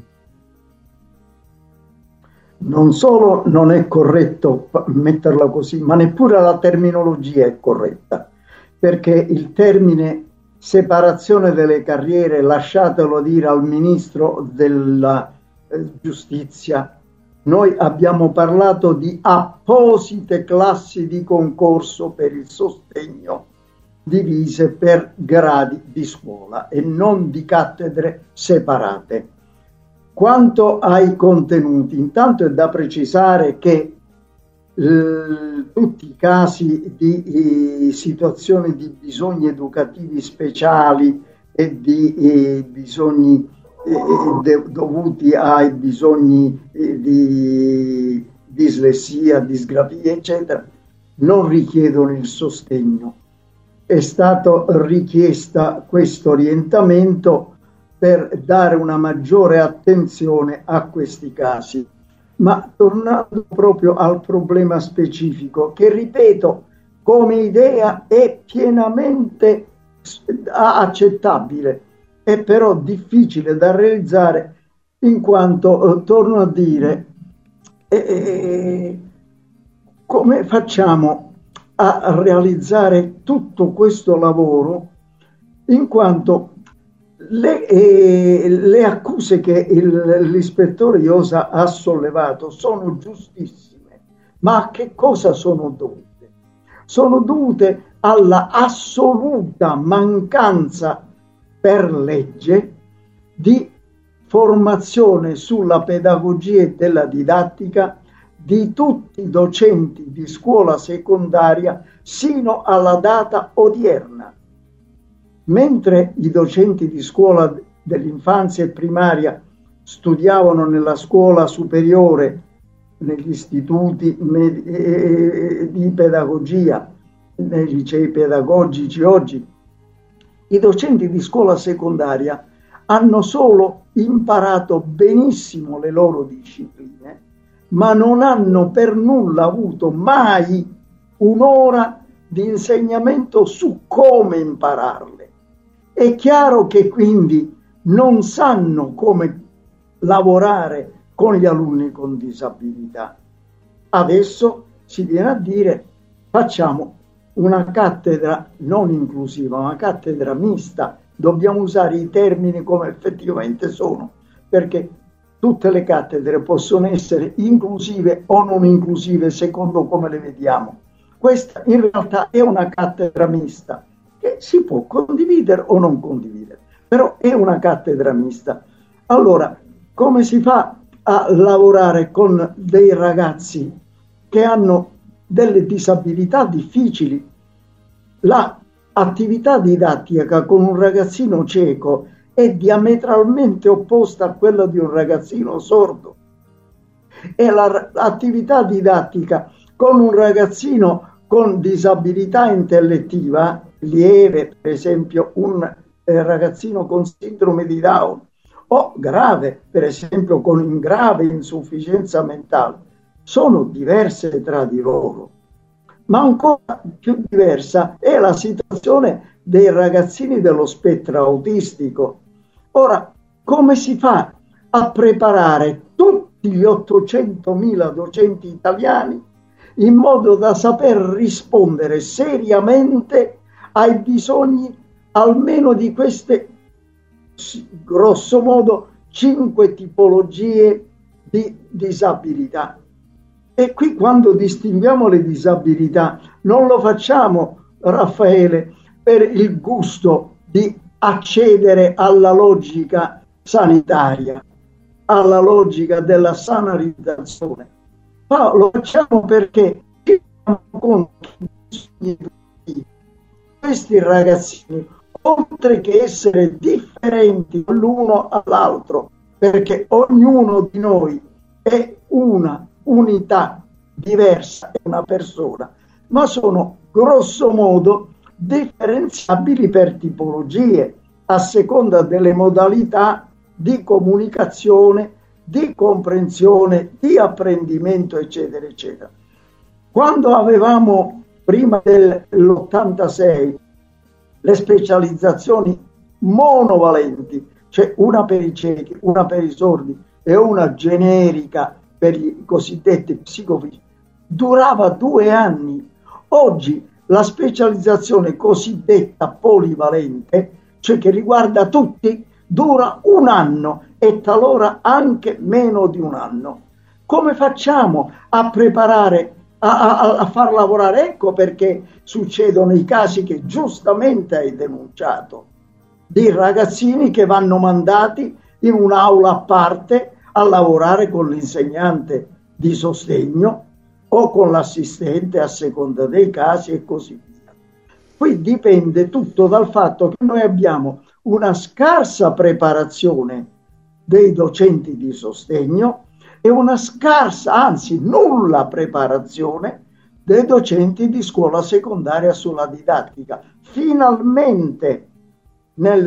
Non solo non è corretto metterla così, ma neppure la terminologia è corretta, perché il termine separazione delle carriere, lasciatelo dire al ministro della giustizia, noi abbiamo parlato di apposite classi di concorso per il sostegno divise per gradi di scuola e non di cattedre separate. Quanto ai contenuti, intanto è da precisare che tutti i casi di situazioni di bisogni educativi speciali e di bisogni dovuti ai bisogni di dislessia, disgrafia, eccetera, non richiedono il sostegno. È stato richiesto questo orientamento per dare una maggiore attenzione a questi casi. Ma tornando proprio al problema specifico, che ripeto, come idea è pienamente accettabile, è però difficile da realizzare, in quanto, torno a dire, come facciamo a realizzare tutto questo lavoro, in quanto le accuse che l'ispettore Iosa ha sollevato sono giustissime, ma a che cosa sono dovute? Sono dovute alla assoluta mancanza per legge di formazione sulla pedagogia e della didattica di tutti i docenti di scuola secondaria sino alla data odierna. Mentre i docenti di scuola dell'infanzia e primaria studiavano nella scuola superiore, negli istituti di pedagogia, nei licei pedagogici oggi, i docenti di scuola secondaria hanno solo imparato benissimo le loro discipline, ma non hanno per nulla avuto mai un'ora di insegnamento su come impararle. È chiaro che quindi non sanno come lavorare con gli alunni con disabilità. Adesso si viene a dire facciamo una cattedra non inclusiva, una cattedra mista, dobbiamo usare i termini come effettivamente sono, perché tutte le cattedre possono essere inclusive o non inclusive secondo come le vediamo. Questa in realtà è una cattedra mista che si può condividere o non condividere, però è una cattedra mista. Allora, come si fa a lavorare con dei ragazzi che hanno delle disabilità difficili? L'attività didattica con un ragazzino cieco è diametralmente opposta a quella di un ragazzino sordo, e l'attività didattica con un ragazzino con disabilità intellettiva lieve, per esempio un ragazzino con sindrome di Down, o grave, per esempio con grave insufficienza mentale, sono diverse tra di loro. Ma ancora più diversa è la situazione dei ragazzini dello spettro autistico. Ora, come si fa a preparare tutti gli 800.000 docenti italiani in modo da saper rispondere seriamente ai bisogni almeno di queste, grosso modo, 5 tipologie di disabilità? E qui, quando distinguiamo le disabilità, non lo facciamo, Raffaele, per il gusto di accedere alla logica sanitaria, alla logica della sanitarizzazione, ma lo facciamo perché ci rendiamo conto che questi ragazzini, oltre che essere differenti l'uno all'altro, perché ognuno di noi è una unità diversa, è una persona, ma sono grosso modo differenziabili per tipologie a seconda delle modalità di comunicazione, di comprensione, di apprendimento, eccetera, eccetera. Quando avevamo prima dell'86 le specializzazioni monovalenti, cioè una per i ciechi, una per i sordi e una generica per i cosiddetti psicofisici, durava 2 anni. Oggi la specializzazione cosiddetta polivalente, cioè che riguarda tutti, dura 1 anno e talora anche meno di 1 anno. Come facciamo a preparare, a far lavorare? Ecco perché succedono i casi che giustamente hai denunciato, di ragazzini che vanno mandati in un'aula a parte a lavorare con l'insegnante di sostegno o con l'assistente a seconda dei casi e così via. Qui dipende tutto dal fatto che noi abbiamo una scarsa preparazione dei docenti di sostegno e una scarsa, anzi nulla preparazione dei docenti di scuola secondaria sulla didattica. Finalmente nel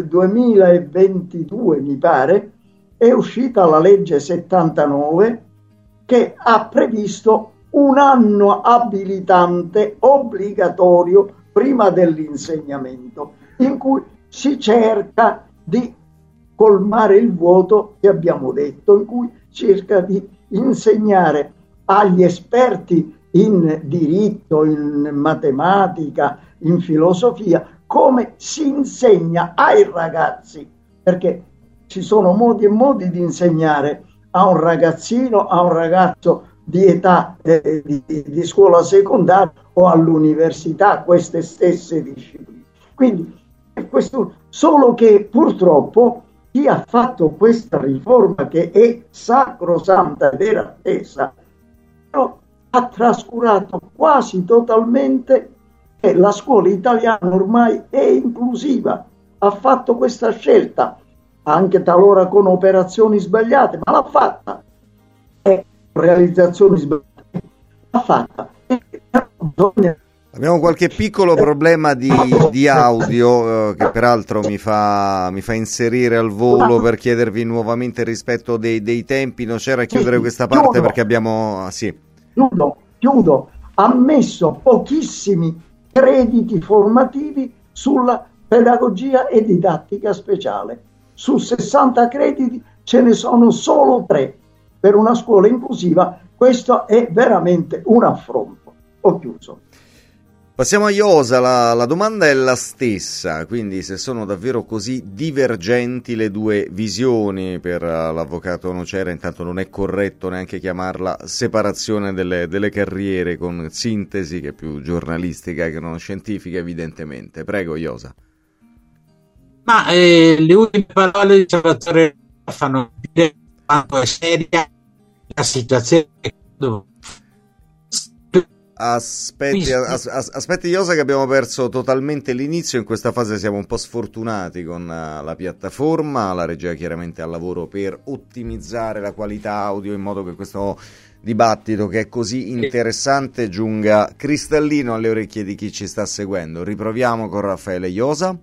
2022, mi pare, è uscita la legge 79 che ha previsto 1 anno abilitante obbligatorio prima dell'insegnamento, in cui si cerca di colmare il vuoto che abbiamo detto, in cui cerca di insegnare agli esperti in diritto, in matematica, in filosofia, come si insegna ai ragazzi, perché ci sono modi e modi di insegnare a un ragazzino, a un ragazzo di età di scuola secondaria o all'università queste stesse discipline. Quindi questo, solo che purtroppo chi ha fatto questa riforma, che è sacrosanta ed era attesa, però ha trascurato quasi totalmente che la scuola italiana ormai è inclusiva, ha fatto questa scelta, anche talora con operazioni sbagliate, ma l'ha fatta, e realizzazioni sbagliate, l'ha fatta. Abbiamo qualche piccolo problema di audio che peraltro mi fa inserire al volo per chiedervi nuovamente il rispetto dei tempi. Non c'era a chiudere questa parte perché abbiamo... Sì. Chiudo. Ha messo pochissimi crediti formativi sulla pedagogia e didattica speciale. Su 60 crediti ce ne sono solo 3 per una scuola inclusiva. Questo è veramente un affronto. Ho chiuso. Passiamo a Iosa, la domanda è la stessa, quindi se sono davvero così divergenti le due visioni per l'avvocato Nocera, intanto non è corretto neanche chiamarla separazione delle carriere con sintesi, che è più giornalistica che non scientifica evidentemente. Prego Iosa. Ma le ultime parole di Salvatore fanno dire quanto è seria la situazione. Aspetti Iosa, che abbiamo perso totalmente l'inizio. In questa fase siamo un po' sfortunati con la piattaforma, la regia chiaramente al lavoro per ottimizzare la qualità audio in modo che questo dibattito, che è così interessante, giunga cristallino alle orecchie di chi ci sta seguendo. Riproviamo con Raffaele Iosa.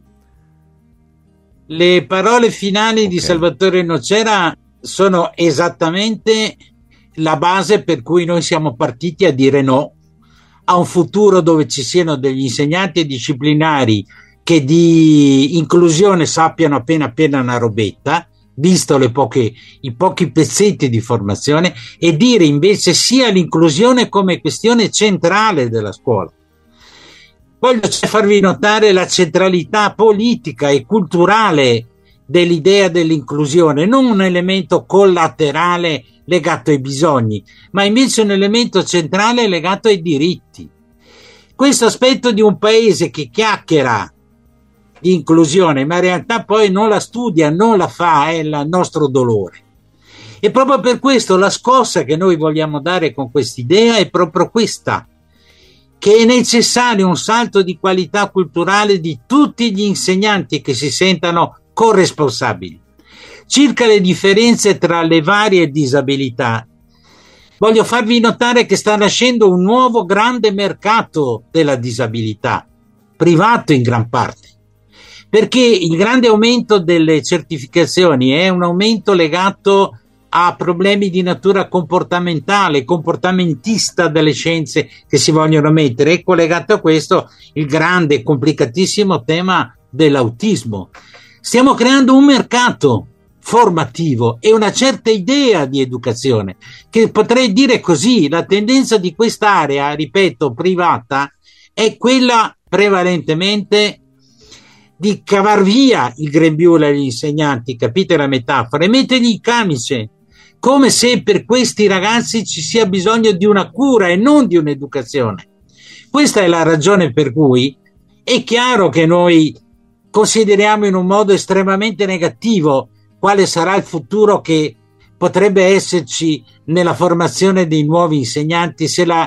Le parole finali di Salvatore Nocera sono esattamente la base per cui noi siamo partiti a dire no a un futuro dove ci siano degli insegnanti e disciplinari che di inclusione sappiano appena una robetta, visto i pochi pezzetti di formazione, e dire invece sì all'inclusione come questione centrale della scuola. Voglio farvi notare la centralità politica e culturale dell'idea dell'inclusione, non un elemento collaterale legato ai bisogni, ma invece un elemento centrale legato ai diritti. Questo aspetto di un paese che chiacchiera di inclusione, ma in realtà poi non la studia, non la fa, è il nostro dolore. E proprio per questo la scossa che noi vogliamo dare con quest'idea è proprio questa, che è necessario un salto di qualità culturale di tutti gli insegnanti che si sentano corresponsabili. Circa le differenze tra le varie disabilità, voglio farvi notare che sta nascendo un nuovo grande mercato della disabilità, privato in gran parte, perché il grande aumento delle certificazioni è un aumento legato a problemi di natura comportamentista delle scienze che si vogliono mettere, e collegato a questo il grande, complicatissimo tema dell'autismo. Stiamo creando un mercato formativo e una certa idea di educazione, che potrei dire così, la tendenza di quest'area, ripeto, privata, è quella prevalentemente di cavar via il grembiule agli insegnanti, capite la metafora, e mettergli il camice, come se per questi ragazzi ci sia bisogno di una cura e non di un'educazione. Questa è la ragione per cui è chiaro che noi consideriamo in un modo estremamente negativo quale sarà il futuro che potrebbe esserci nella formazione dei nuovi insegnanti se la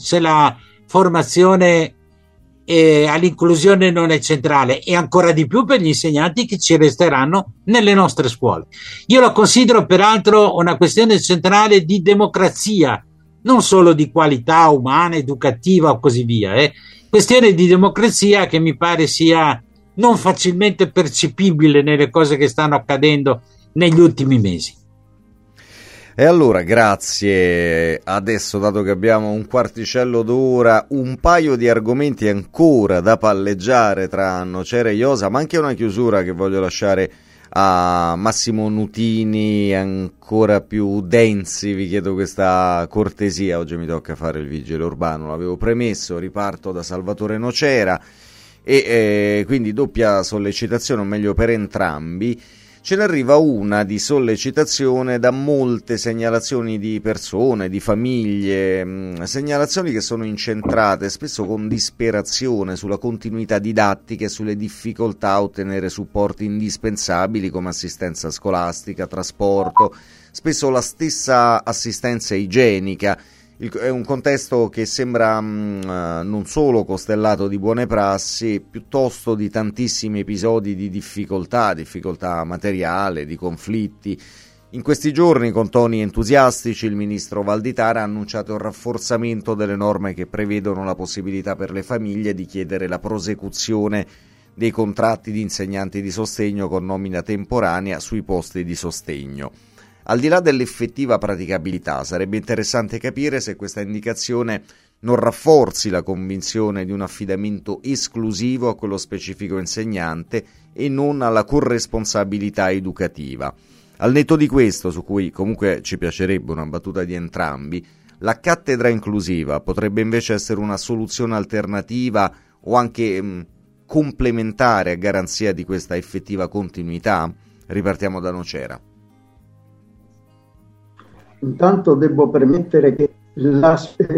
formazione all'inclusione non è centrale, e ancora di più per gli insegnanti che ci resteranno nelle nostre scuole. Io la considero peraltro una questione centrale di democrazia, non solo di qualità umana, educativa o così via, questione di democrazia che mi pare sia non facilmente percepibile nelle cose che stanno accadendo negli ultimi mesi. E allora, grazie. Adesso, dato che abbiamo un quarticello d'ora, un paio di argomenti ancora da palleggiare tra Nocera e Iosa, ma anche una chiusura che voglio lasciare a Massimo Nutini, ancora più densi. Vi chiedo questa cortesia, oggi mi tocca fare il vigile urbano, l'avevo premesso, riparto da Salvatore Nocera. E quindi doppia sollecitazione, o meglio per entrambi. Ce ne arriva una di sollecitazione da molte segnalazioni di persone, di famiglie, segnalazioni che sono incentrate spesso con disperazione sulla continuità didattica e sulle difficoltà a ottenere supporti indispensabili come assistenza scolastica, trasporto, spesso la stessa assistenza igienica. È un contesto che sembra non solo costellato di buone prassi, piuttosto di tantissimi episodi di difficoltà materiale, di conflitti. In questi giorni, con toni entusiastici, il ministro Valditara ha annunciato il rafforzamento delle norme che prevedono la possibilità per le famiglie di chiedere la prosecuzione dei contratti di insegnanti di sostegno con nomina temporanea sui posti di sostegno. Al di là dell'effettiva praticabilità, sarebbe interessante capire se questa indicazione non rafforzi la convinzione di un affidamento esclusivo a quello specifico insegnante e non alla corresponsabilità educativa. Al netto di questo, su cui comunque ci piacerebbe una battuta di entrambi, la cattedra inclusiva potrebbe invece essere una soluzione alternativa o anche complementare a garanzia di questa effettiva continuità? Ripartiamo da Nocera. Intanto devo permettere che la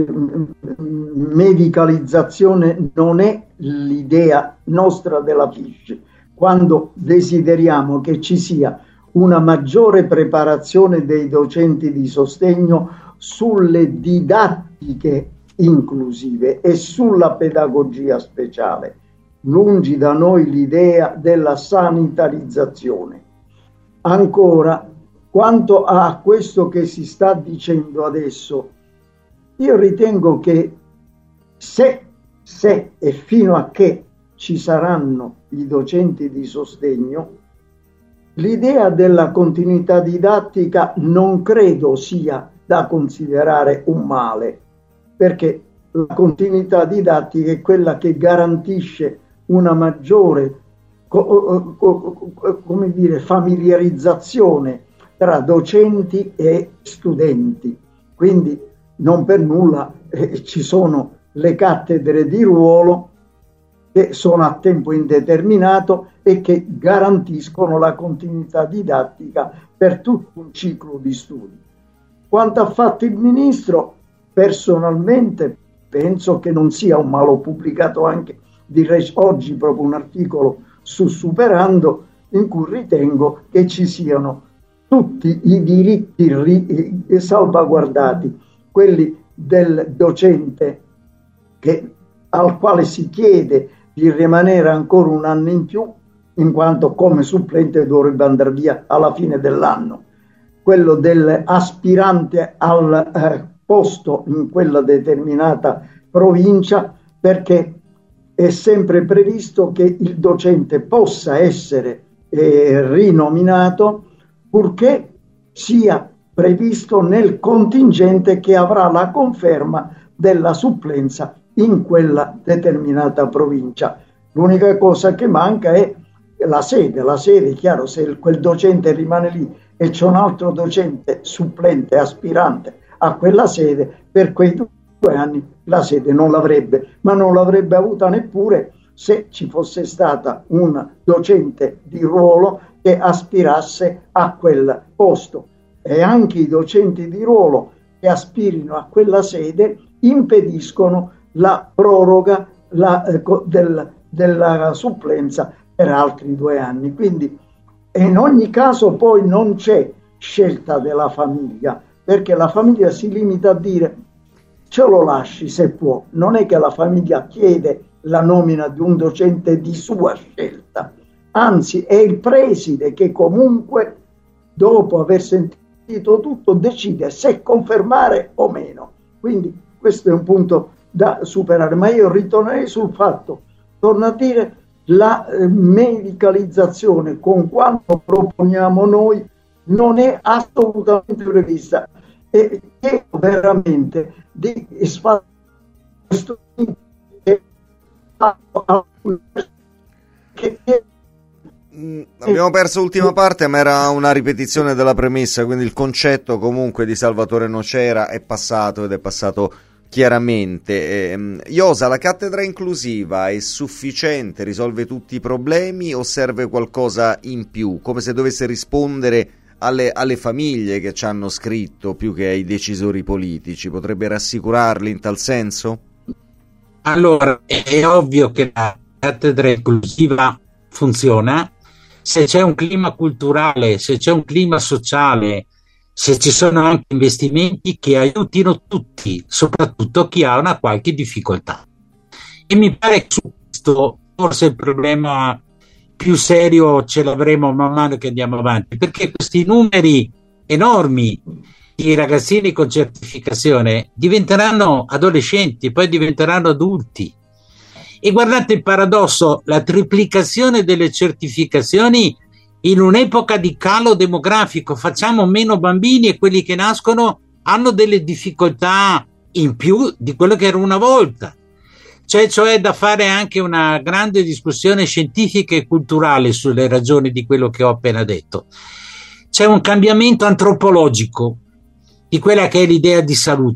medicalizzazione non è l'idea nostra della FISC. Quando desideriamo che ci sia una maggiore preparazione dei docenti di sostegno sulle didattiche inclusive e sulla pedagogia speciale, lungi da noi l'idea della sanitarizzazione. Ancora, quanto a questo che si sta dicendo adesso, io ritengo che se e fino a che ci saranno i docenti di sostegno, l'idea della continuità didattica non credo sia da considerare un male, perché la continuità didattica è quella che garantisce una maggiore familiarizzazione tra docenti e studenti. Quindi non per nulla ci sono le cattedre di ruolo che sono a tempo indeterminato e che garantiscono la continuità didattica per tutto un ciclo di studi. Quanto ha fatto il Ministro, personalmente penso che non sia un malo. Ho pubblicato anche oggi proprio un articolo su Superando in cui ritengo che ci siano tutti i diritti salvaguardati, quelli del docente al quale si chiede di rimanere ancora un anno in più, in quanto come supplente dovrebbe andare via alla fine dell'anno, quello dell'aspirante al posto in quella determinata provincia, perché è sempre previsto che il docente possa essere rinominato purché sia previsto nel contingente che avrà la conferma della supplenza in quella determinata provincia. L'unica cosa che manca è la sede. La sede, è chiaro, se quel docente rimane lì e c'è un altro docente supplente, aspirante a quella sede, per quei 2 anni la sede non l'avrebbe, ma non l'avrebbe avuta neppure se ci fosse stata un docente di ruolo che aspirasse a quel posto. E anche i docenti di ruolo che aspirino a quella sede impediscono la proroga della supplenza per altri 2 anni. Quindi in ogni caso poi non c'è scelta della famiglia, perché la famiglia si limita a dire ce lo lasci se può. Non è che la famiglia chiede la nomina di un docente di sua scelta, anzi è il preside che comunque, dopo aver sentito tutto, decide se confermare o meno. Quindi questo è un punto da superare, ma io ritornerei sul fatto, torno a dire, la medicalizzazione con quanto proponiamo noi non è assolutamente prevista, e chiedo veramente di espanderlo Abbiamo perso l'ultima parte, ma era una ripetizione della premessa, quindi il concetto comunque di Salvatore Nocera è passato, ed è passato chiaramente. Iosa, la cattedra inclusiva è sufficiente, risolve tutti i problemi o serve qualcosa in più? Come se dovesse rispondere alle famiglie che ci hanno scritto più che ai decisori politici, potrebbe rassicurarli in tal senso? Allora, è ovvio che la cattedra inclusiva funziona se c'è un clima culturale, se c'è un clima sociale, se ci sono anche investimenti che aiutino tutti, soprattutto chi ha una qualche difficoltà. E mi pare che su questo forse il problema più serio ce l'avremo man mano che andiamo avanti, perché questi numeri enormi di ragazzini con certificazione diventeranno adolescenti, poi diventeranno adulti. E guardate il paradosso, la triplicazione delle certificazioni in un'epoca di calo demografico, facciamo meno bambini e quelli che nascono hanno delle difficoltà in più di quello che era una volta. Cioè da fare anche una grande discussione scientifica e culturale sulle ragioni di quello che ho appena detto. C'è un cambiamento antropologico di quella che è l'idea di salute,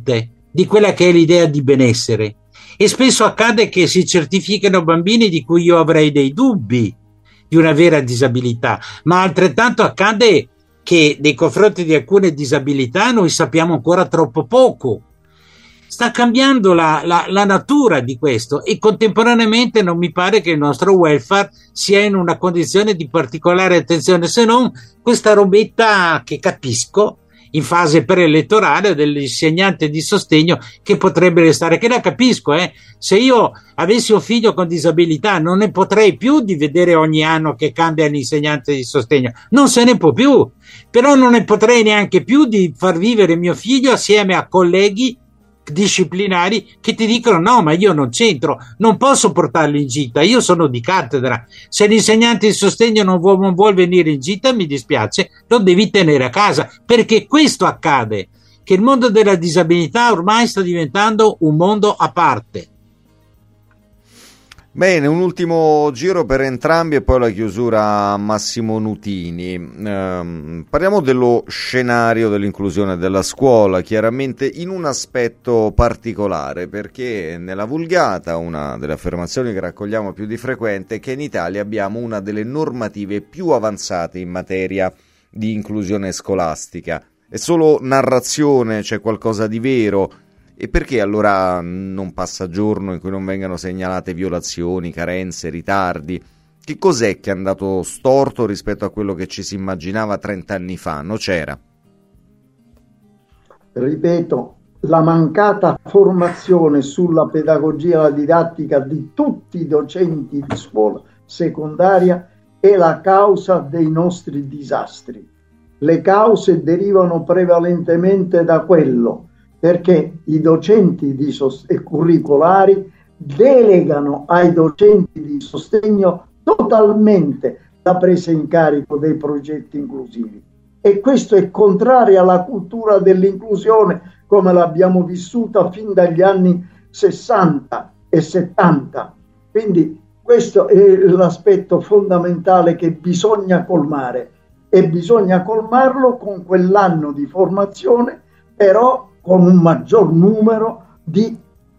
di quella che è l'idea di benessere. E spesso accade che si certifichino bambini di cui io avrei dei dubbi di una vera disabilità, ma altrettanto accade che nei confronti di alcune disabilità noi sappiamo ancora troppo poco. Sta cambiando la natura di questo, e contemporaneamente non mi pare che il nostro welfare sia in una condizione di particolare attenzione, se non questa robetta che capisco in fase preelettorale dell'insegnante di sostegno, che potrebbe restare, che la capisco, se io avessi un figlio con disabilità non ne potrei più di vedere ogni anno che cambia l'insegnante di sostegno, non se ne può più, però non ne potrei neanche più di far vivere mio figlio assieme a colleghi disciplinari che ti dicono no, ma io non c'entro, non posso portarlo in gita, io sono di cattedra, se l'insegnante di sostegno non vuol venire in gita, mi dispiace, lo devi tenere a casa, perché questo accade, che il mondo della disabilità ormai sta diventando un mondo a parte. Bene, un ultimo giro per entrambi e poi la chiusura a Massimo Nutini. Parliamo dello scenario dell'inclusione della scuola, chiaramente in un aspetto particolare, perché nella Vulgata una delle affermazioni che raccogliamo più di frequente è che in Italia abbiamo una delle normative più avanzate in materia di inclusione scolastica. È solo narrazione, c'è qualcosa di vero? E perché allora non passa giorno in cui non vengano segnalate violazioni, carenze, ritardi? Che cos'è che è andato storto rispetto a quello che ci si immaginava 30 anni fa? No, c'era. Ripeto, la mancata formazione sulla pedagogia e la didattica di tutti i docenti di scuola secondaria è la causa dei nostri disastri. Le cause derivano prevalentemente da quello, perché i docenti curricolari delegano ai docenti di sostegno totalmente la presa in carico dei progetti inclusivi, e questo è contrario alla cultura dell'inclusione come l'abbiamo vissuta fin dagli anni 60 e 70. Quindi questo è l'aspetto fondamentale che bisogna colmare, e bisogna colmarlo con quell'anno di formazione, però con un maggior numero di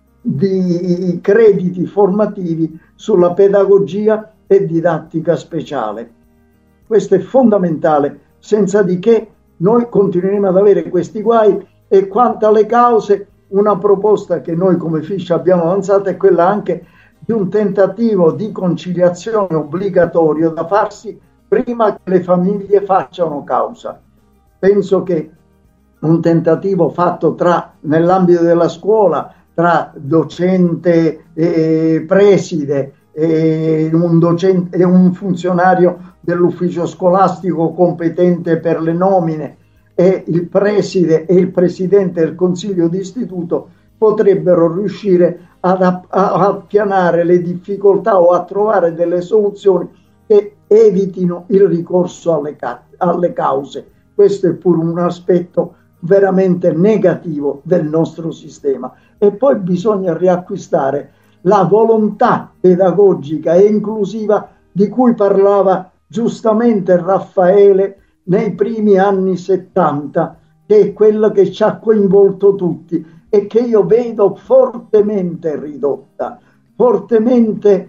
crediti formativi sulla pedagogia e didattica speciale. Questo è fondamentale, senza di che noi continueremo ad avere questi guai. E quanto alle cause, una proposta che noi come Fiscia abbiamo avanzato è quella anche di un tentativo di conciliazione obbligatorio da farsi prima che le famiglie facciano causa. Penso che un tentativo fatto nell'ambito della scuola tra docente e preside e un funzionario dell'ufficio scolastico competente per le nomine e il preside e il presidente del consiglio di istituto potrebbero riuscire ad appianare le difficoltà o a trovare delle soluzioni che evitino il ricorso alle cause. Questo è pure un aspetto veramente negativo del nostro sistema. E poi bisogna riacquistare la volontà pedagogica e inclusiva di cui parlava giustamente Raffaele nei primi anni 70, che è quello che ci ha coinvolto tutti e che io vedo fortemente ridotta, fortemente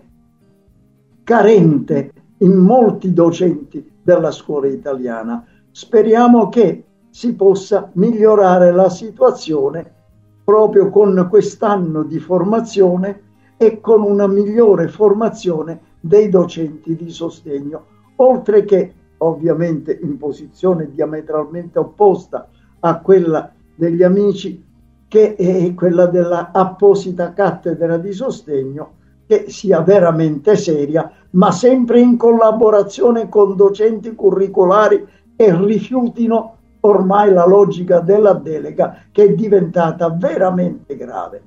carente in molti docenti della scuola italiana. Speriamo che si possa migliorare la situazione proprio con quest'anno di formazione e con una migliore formazione dei docenti di sostegno, oltre che ovviamente in posizione diametralmente opposta a quella degli amici, che è quella della apposita cattedra di sostegno, che sia veramente seria, ma sempre in collaborazione con docenti curricolari che rifiutino ormai la logica della delega, che è diventata veramente grave.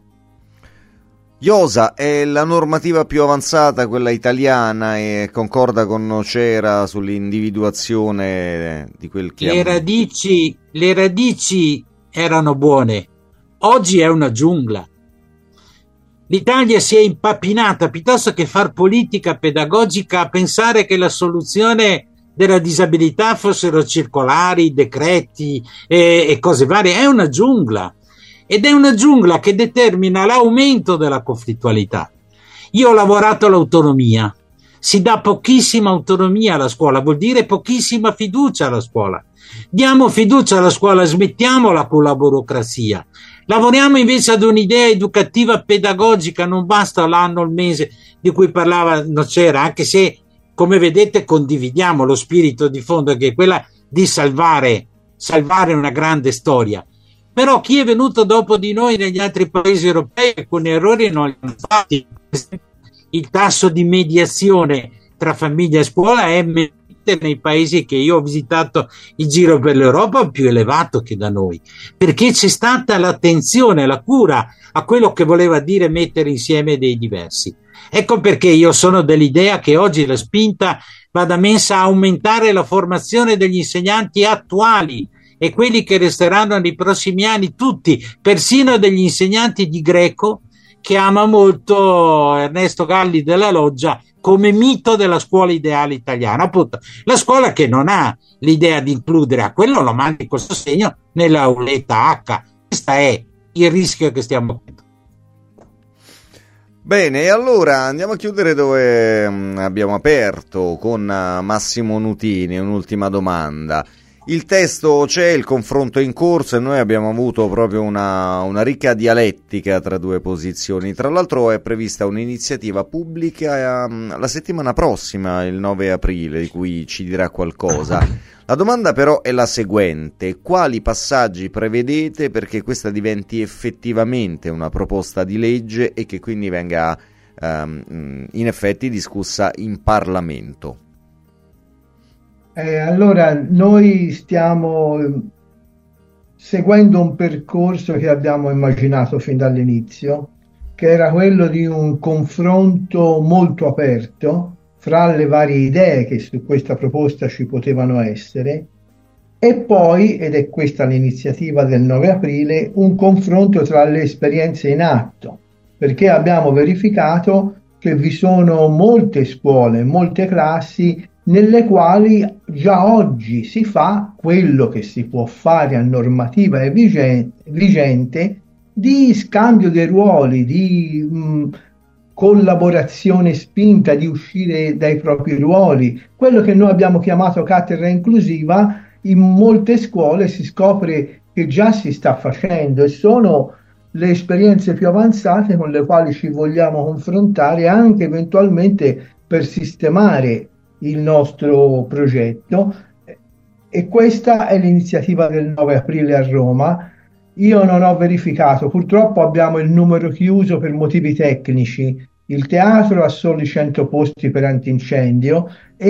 Iosa, è la normativa più avanzata quella italiana e concorda con Nocera sull'individuazione di quel che le radici erano buone, oggi è una giungla. L'Italia si è impappinata, piuttosto che far politica pedagogica, a pensare che la soluzione della disabilità fossero circolari, decreti e cose varie. È una giungla. ed è una giungla che determina l'aumento della conflittualità. Io ho lavorato all'autonomia, si dà pochissima autonomia alla scuola, vuol dire pochissima fiducia alla scuola. Diamo fiducia alla scuola, smettiamola con la burocrazia. Lavoriamo invece ad un'idea educativa pedagogica, non basta l'anno, il mese di cui parlava Nocera, anche se, come vedete, condividiamo lo spirito di fondo, che è quella di salvare una grande storia. Però chi è venuto dopo di noi negli altri paesi europei alcuni errori non li hanno fatti. Il tasso di mediazione tra famiglia e scuola è nei paesi che io ho visitato in giro per l'Europa più elevato che da noi, perché c'è stata l'attenzione, la cura a quello che voleva dire mettere insieme dei diversi. Ecco perché io sono dell'idea che oggi la spinta vada messa a aumentare la formazione degli insegnanti attuali e quelli che resteranno nei prossimi anni, tutti, persino degli insegnanti di greco, che ama molto Ernesto Galli della Loggia come mito della scuola ideale italiana, appunto la scuola che non ha l'idea di includere, a quello lo mandi col sostegno nella auletta H. Questo è il rischio che stiamo prendendo. Bene, e allora andiamo a chiudere dove abbiamo aperto con Massimo Nutini. Un'ultima domanda. Il testo c'è, il confronto è in corso e noi abbiamo avuto proprio una ricca dialettica tra due posizioni. Tra l'altro è prevista un'iniziativa pubblica la settimana prossima, il 9 aprile, di cui ci dirà qualcosa. La domanda però è la seguente: quali passaggi prevedete perché questa diventi effettivamente una proposta di legge e che quindi venga in effetti discussa in Parlamento? Allora, noi stiamo seguendo un percorso che abbiamo immaginato fin dall'inizio, che era quello di un confronto molto aperto fra le varie idee che su questa proposta ci potevano essere, e poi, ed è questa l'iniziativa del 9 aprile, un confronto tra le esperienze in atto, perché abbiamo verificato che vi sono molte scuole, molte classi nelle quali già oggi si fa quello che si può fare a normativa vigente di scambio dei ruoli, di collaborazione spinta, di uscire dai propri ruoli. Quello che noi abbiamo chiamato cattedra inclusiva, in molte scuole si scopre che già si sta facendo e sono le esperienze più avanzate con le quali ci vogliamo confrontare anche eventualmente per sistemare il nostro progetto, e questa è l'iniziativa del 9 aprile a Roma. Io non ho verificato, purtroppo abbiamo il numero chiuso per motivi tecnici. Il teatro ha soli 100 posti per antincendio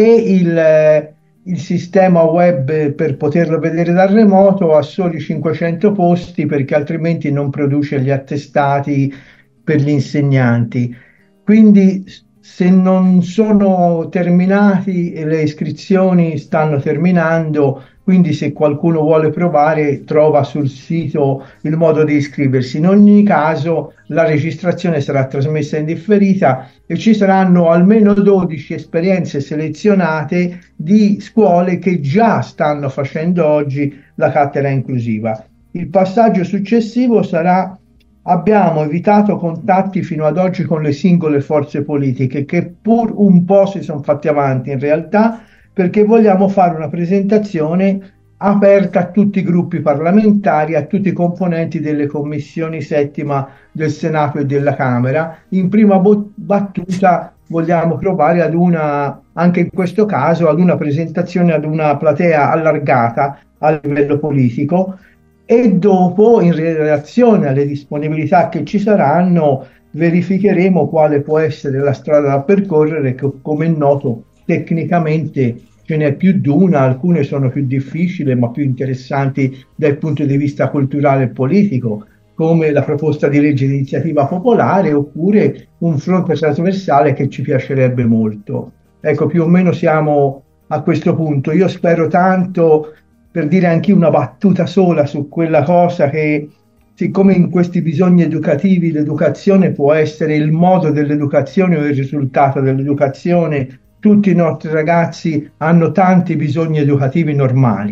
e il sistema web per poterlo vedere dal remoto ha soli 500 posti perché altrimenti non produce gli attestati per gli insegnanti. Quindi se non sono terminati, le iscrizioni stanno terminando, quindi se qualcuno vuole provare trova sul sito il modo di iscriversi. In ogni caso la registrazione sarà trasmessa in differita e ci saranno almeno 12 esperienze selezionate di scuole che già stanno facendo oggi la cattedra inclusiva. Il passaggio successivo sarà: abbiamo evitato contatti fino ad oggi con le singole forze politiche, che pur un po' si sono fatti avanti in realtà, perché vogliamo fare una presentazione aperta a tutti i gruppi parlamentari, a tutti i componenti delle commissioni settima del Senato e della Camera. In prima battuta vogliamo provare anche in questo caso, ad una presentazione ad una platea allargata a livello politico, e dopo, in relazione alle disponibilità che ci saranno, verificheremo quale può essere la strada da percorrere, che come è noto tecnicamente ce n'è più di una, alcune sono più difficili ma più interessanti dal punto di vista culturale e politico, come la proposta di legge di iniziativa popolare, oppure un fronte trasversale che ci piacerebbe molto. Ecco, più o meno siamo a questo punto. Io spero tanto, per dire anche una battuta sola su quella cosa, che siccome in questi bisogni educativi l'educazione può essere il modo dell'educazione o il risultato dell'educazione, tutti i nostri ragazzi hanno tanti bisogni educativi normali,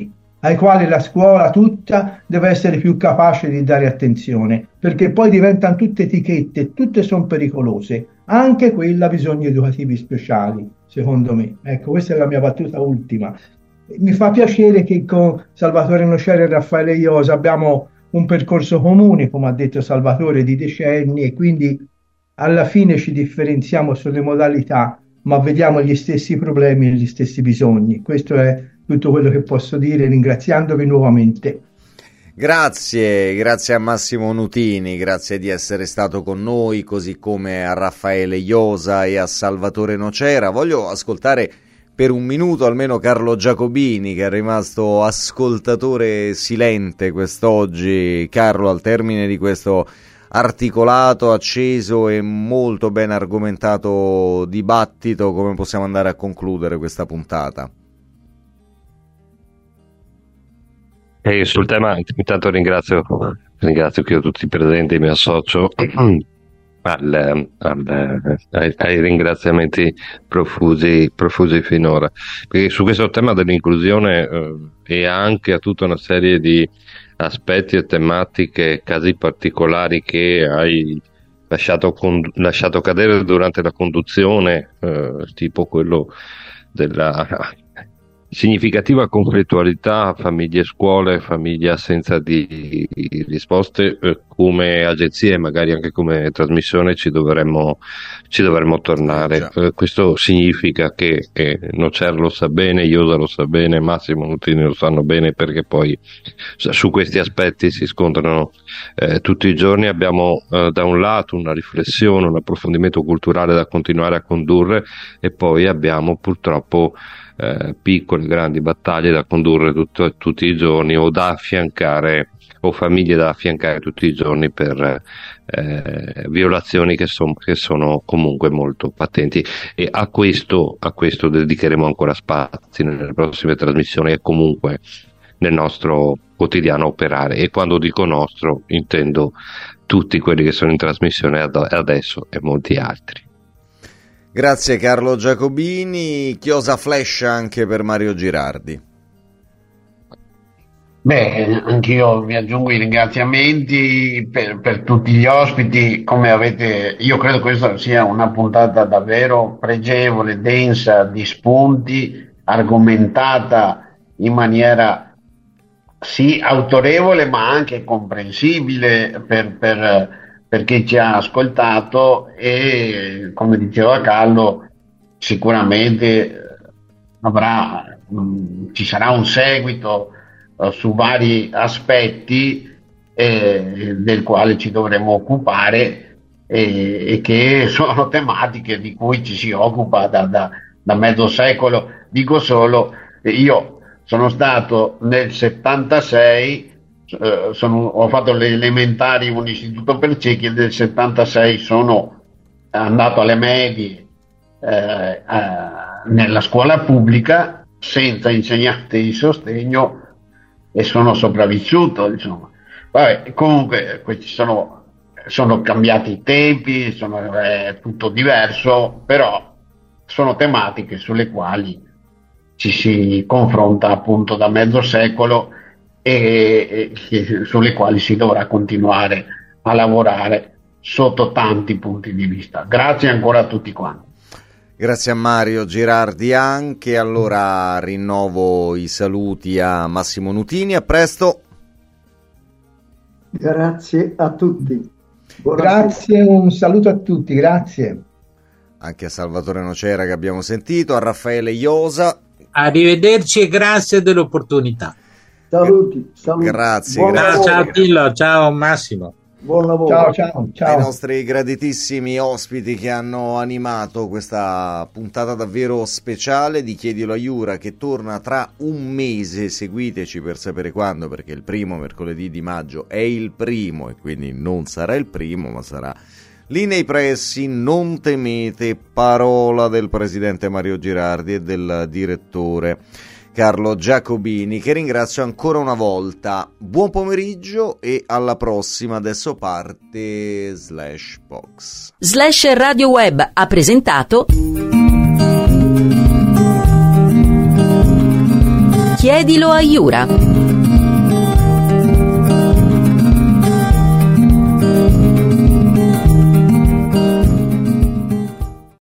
ai quali la scuola tutta deve essere più capace di dare attenzione, perché poi diventano tutte etichette, tutte sono pericolose, anche quella bisogni educativi speciali, secondo me. Ecco, questa è la mia battuta ultima. Mi fa piacere che con Salvatore Nocera e Raffaele Iosa abbiamo un percorso comune, come ha detto Salvatore, di decenni, e quindi alla fine ci differenziamo sulle modalità, ma vediamo gli stessi problemi e gli stessi bisogni. Questo è tutto quello che posso dire, ringraziandovi nuovamente. Grazie a Massimo Nutini, grazie di essere stato con noi, così come a Raffaele Iosa e a Salvatore Nocera. Voglio ascoltare per un minuto almeno Carlo Giacobini, che è rimasto ascoltatore silente quest'oggi. Carlo, al termine di questo articolato, acceso e molto ben argomentato dibattito, come possiamo andare a concludere questa puntata? Sul tema intanto ringrazio che tutti i presenti, mi associo ai ringraziamenti profusi finora, perché su questo tema dell'inclusione e anche a tutta una serie di aspetti e tematiche, casi particolari che hai lasciato cadere durante la conduzione, tipo quello della significativa conflittualità famiglie-scuole, famiglie assenza di risposte, come agenzie, magari anche come trasmissione ci dovremmo tornare. Questo significa che Nocer lo sa bene, Iosa lo sa bene, Massimo Nutini lo sanno bene, perché poi su questi aspetti si scontrano tutti i giorni. Abbiamo da un lato una riflessione, un approfondimento culturale da continuare a condurre, e poi abbiamo purtroppo piccole grandi battaglie da condurre tutti i giorni, o da affiancare, o famiglie da affiancare tutti i giorni per violazioni che sono comunque molto patenti, e a questo dedicheremo ancora spazi nelle prossime trasmissioni e comunque nel nostro quotidiano operare. E quando dico nostro intendo tutti quelli che sono in trasmissione adesso e molti altri. Grazie Carlo Giacobini. Chiosa flash anche per Mario Girardi. Anch'io mi aggiungo i ringraziamenti per tutti gli ospiti. Io credo questa sia una puntata davvero pregevole, densa di spunti, argomentata in maniera sì autorevole ma anche comprensibile per chi ci ha ascoltato, e come diceva Carlo sicuramente ci sarà un seguito su vari aspetti del quale ci dovremo occupare, e che sono tematiche di cui ci si occupa da mezzo secolo. Dico solo, io sono stato nel 76, ho fatto le elementari in un istituto per ciechi, e nel 76 sono andato alle medie nella scuola pubblica senza insegnante di sostegno, e sono sopravvissuto, insomma. Comunque sono cambiati i tempi, è tutto diverso, però sono tematiche sulle quali ci si confronta appunto da mezzo secolo, e sulle quali si dovrà continuare a lavorare sotto tanti punti di vista. Grazie ancora a tutti quanti. Grazie a Mario Girardi anche. Allora rinnovo i saluti a Massimo Nutini, a presto. Grazie a tutti. Grazie, un saluto a tutti, grazie. Anche a Salvatore Nocera che abbiamo sentito, a Raffaele Iosa. Arrivederci e grazie dell'opportunità. Saluti. Grazie. Ciao Tillo, ciao Massimo. Buon lavoro. Ciao. Ai nostri graditissimi ospiti che hanno animato questa puntata davvero speciale di Chiedilo a Iura, che torna tra un mese. Seguiteci per sapere quando, perché il primo mercoledì di maggio è il primo, e quindi non sarà il primo, ma sarà lì nei pressi. Non temete, parola del presidente Mario Girardi e del direttore Carlo Giacobini, che ringrazio ancora una volta. Buon pomeriggio e alla prossima. Adesso parte /box. /Radio Web ha presentato Chiedilo a Iura.